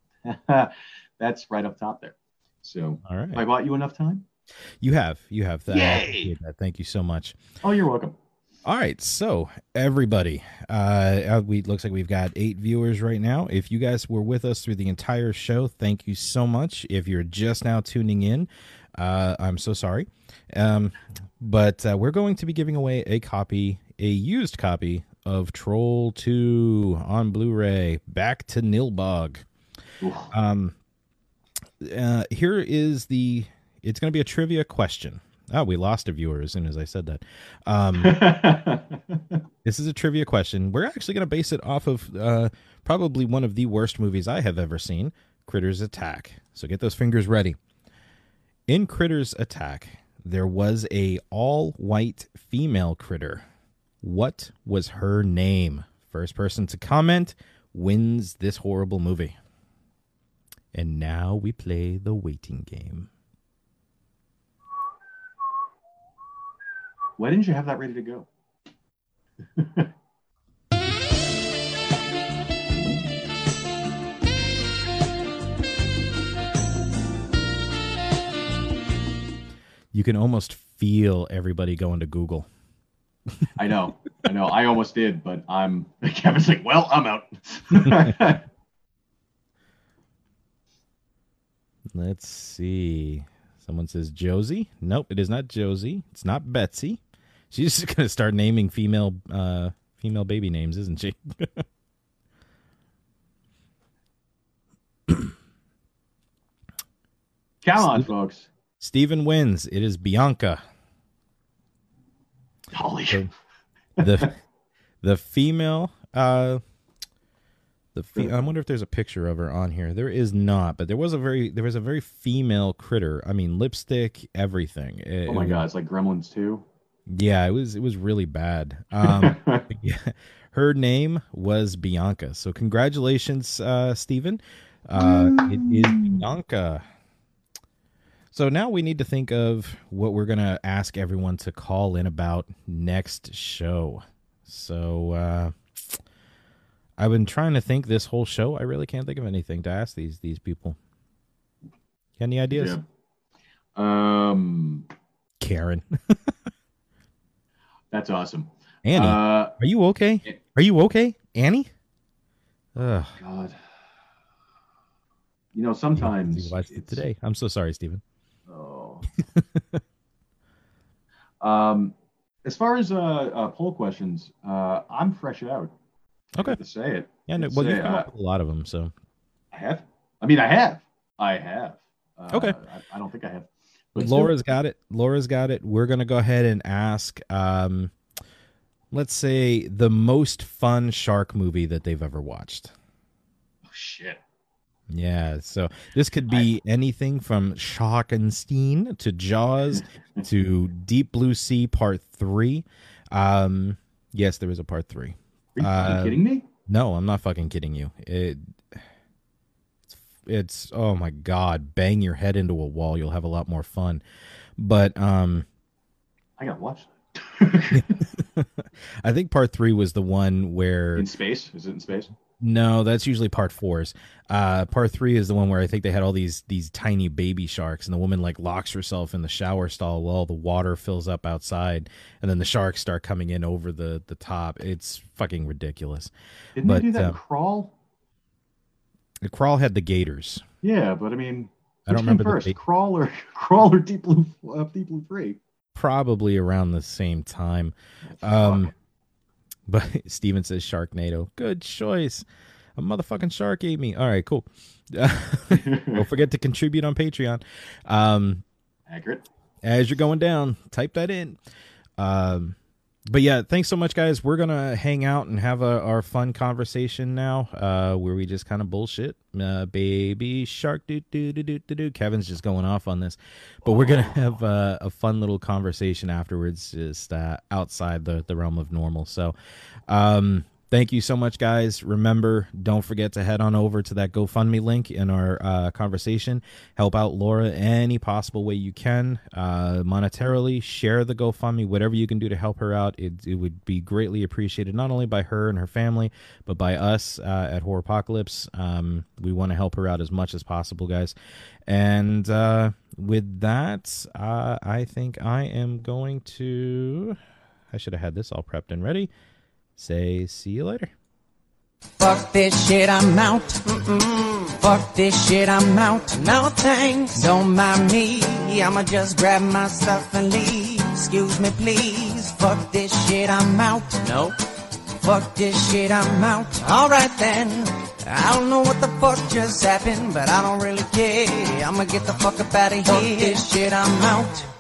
that's right up top there. So, all right, have I bought you enough time? You have, you have that. Yay! that. Thank you so much. Oh, you're welcome. All right, so everybody, uh, we looks like we've got eight viewers right now. If you guys were with us through the entire show, thank you so much. If you're just now tuning in, uh, I'm so sorry. Um, but uh, we're going to be giving away a copy, a used copy of Troll two on Blu-ray, back to Nilbog. Um, uh, here is the, it's going to be a trivia question. Oh, we lost a viewer as soon as I said that. Um, this is a trivia question. We're actually going to base it off of uh, probably one of the worst movies I have ever seen, Critters Attack. So get those fingers ready. In Critters Attack, there was a all-white female critter. What was her name? First person to comment wins this horrible movie. And now we play the waiting game. Why didn't you have that ready to go? You can almost feel everybody going to Google. I know. I know. I almost did, but I'm Kevin's like, well, I'm out. Let's see. Someone says Josie. Nope, it is not Josie. It's not Betsy. She's just going to start naming female uh, female baby names, isn't she? Come on, folks. Steven wins. It is Bianca. Holy so the the female uh, The fe- I wonder if there's a picture of her on here. There is not, but there was a very there was a very female critter. I mean, lipstick, everything. It, Oh my it- God, it's like Gremlins two. Yeah, it was it was really bad. Um, yeah, her name was Bianca. So congratulations, uh, Stephen. Uh, it is Bianca. So now we need to think of what we're gonna ask everyone to call in about next show. So uh, I've been trying to think this whole show. I really can't think of anything to ask these these people. Any ideas? Yeah. Um, Karen. That's awesome. Annie, Uh, are you okay? Are you okay, Annie? Ugh. God. You know, sometimes Today, I'm so sorry, Stephen. Oh. um, as far as uh, uh poll questions, uh, I'm fresh out. Okay. I hate to say it. Yeah, no, It's, well, you've uh, come up with a lot of them, so. I have. I mean, I have. I have. Uh, Okay. I, I don't think I have. But Laura's still, got it. Laura's got it. We're gonna go ahead and ask. Um, let's say the most fun shark movie that they've ever watched. oh, shit. Yeah, so this could be anything from Sharkenstein to Jaws to Deep Blue Sea Part Three. Um, yes, there is a Part Three. Are you fucking Uh, kidding me? No, I'm not fucking kidding you. It, it's, it's oh my god, bang your head into a wall. You'll have a lot more fun. But um, I gotta watch I think Part Three was the one where In space? Is it in space? No, that's usually part fours. Uh, part three is the one where I think they had all these these tiny baby sharks, and the woman like locks herself in the shower stall while the water fills up outside, and then the sharks start coming in over the, the top. It's fucking ridiculous. Didn't but they do that uh, in Crawl? the Crawl had the gators. Yeah, but I mean, I don't which came remember the first, date. Crawl or Crawl or Deep Blue uh, Deep Blue Three. Probably around the same time. Um, but Steven says Sharknado. Good choice. A motherfucking shark ate me. All right, cool. Don't forget to contribute on Patreon. Um, Accurate. As you're going down, type that in. Um, but yeah, thanks so much, guys. We're gonna hang out and have a, our fun conversation now, uh, where we just kind of bullshit. Uh, baby shark, do do do do do do. Kevin's just going off on this, but we're gonna have uh, a fun little conversation afterwards, just uh, outside the the realm of normal. So, um, thank you so much, guys. Remember, don't forget to head on over to that GoFundMe link in our uh, conversation. Help out Laura any possible way you can, uh, monetarily. Share the GoFundMe, whatever you can do to help her out. It, it would be greatly appreciated, not only by her and her family, but by us uh, at Horror Apocalypse. Um, we want to help her out as much as possible, guys. And uh, with that, uh, I think I am going to... I should have had this all prepped and ready. Say, see you later. Fuck this shit, I'm out. Mm-mm. Fuck this shit, I'm out. No thanks, don't mind me. I'ma just grab my stuff and leave. Excuse me, please. Fuck this shit, I'm out. No. Fuck this shit, I'm out. Alright then. I don't know what the fuck just happened, but I don't really care. I'ma get the fuck up out of here. Fuck this shit, I'm out.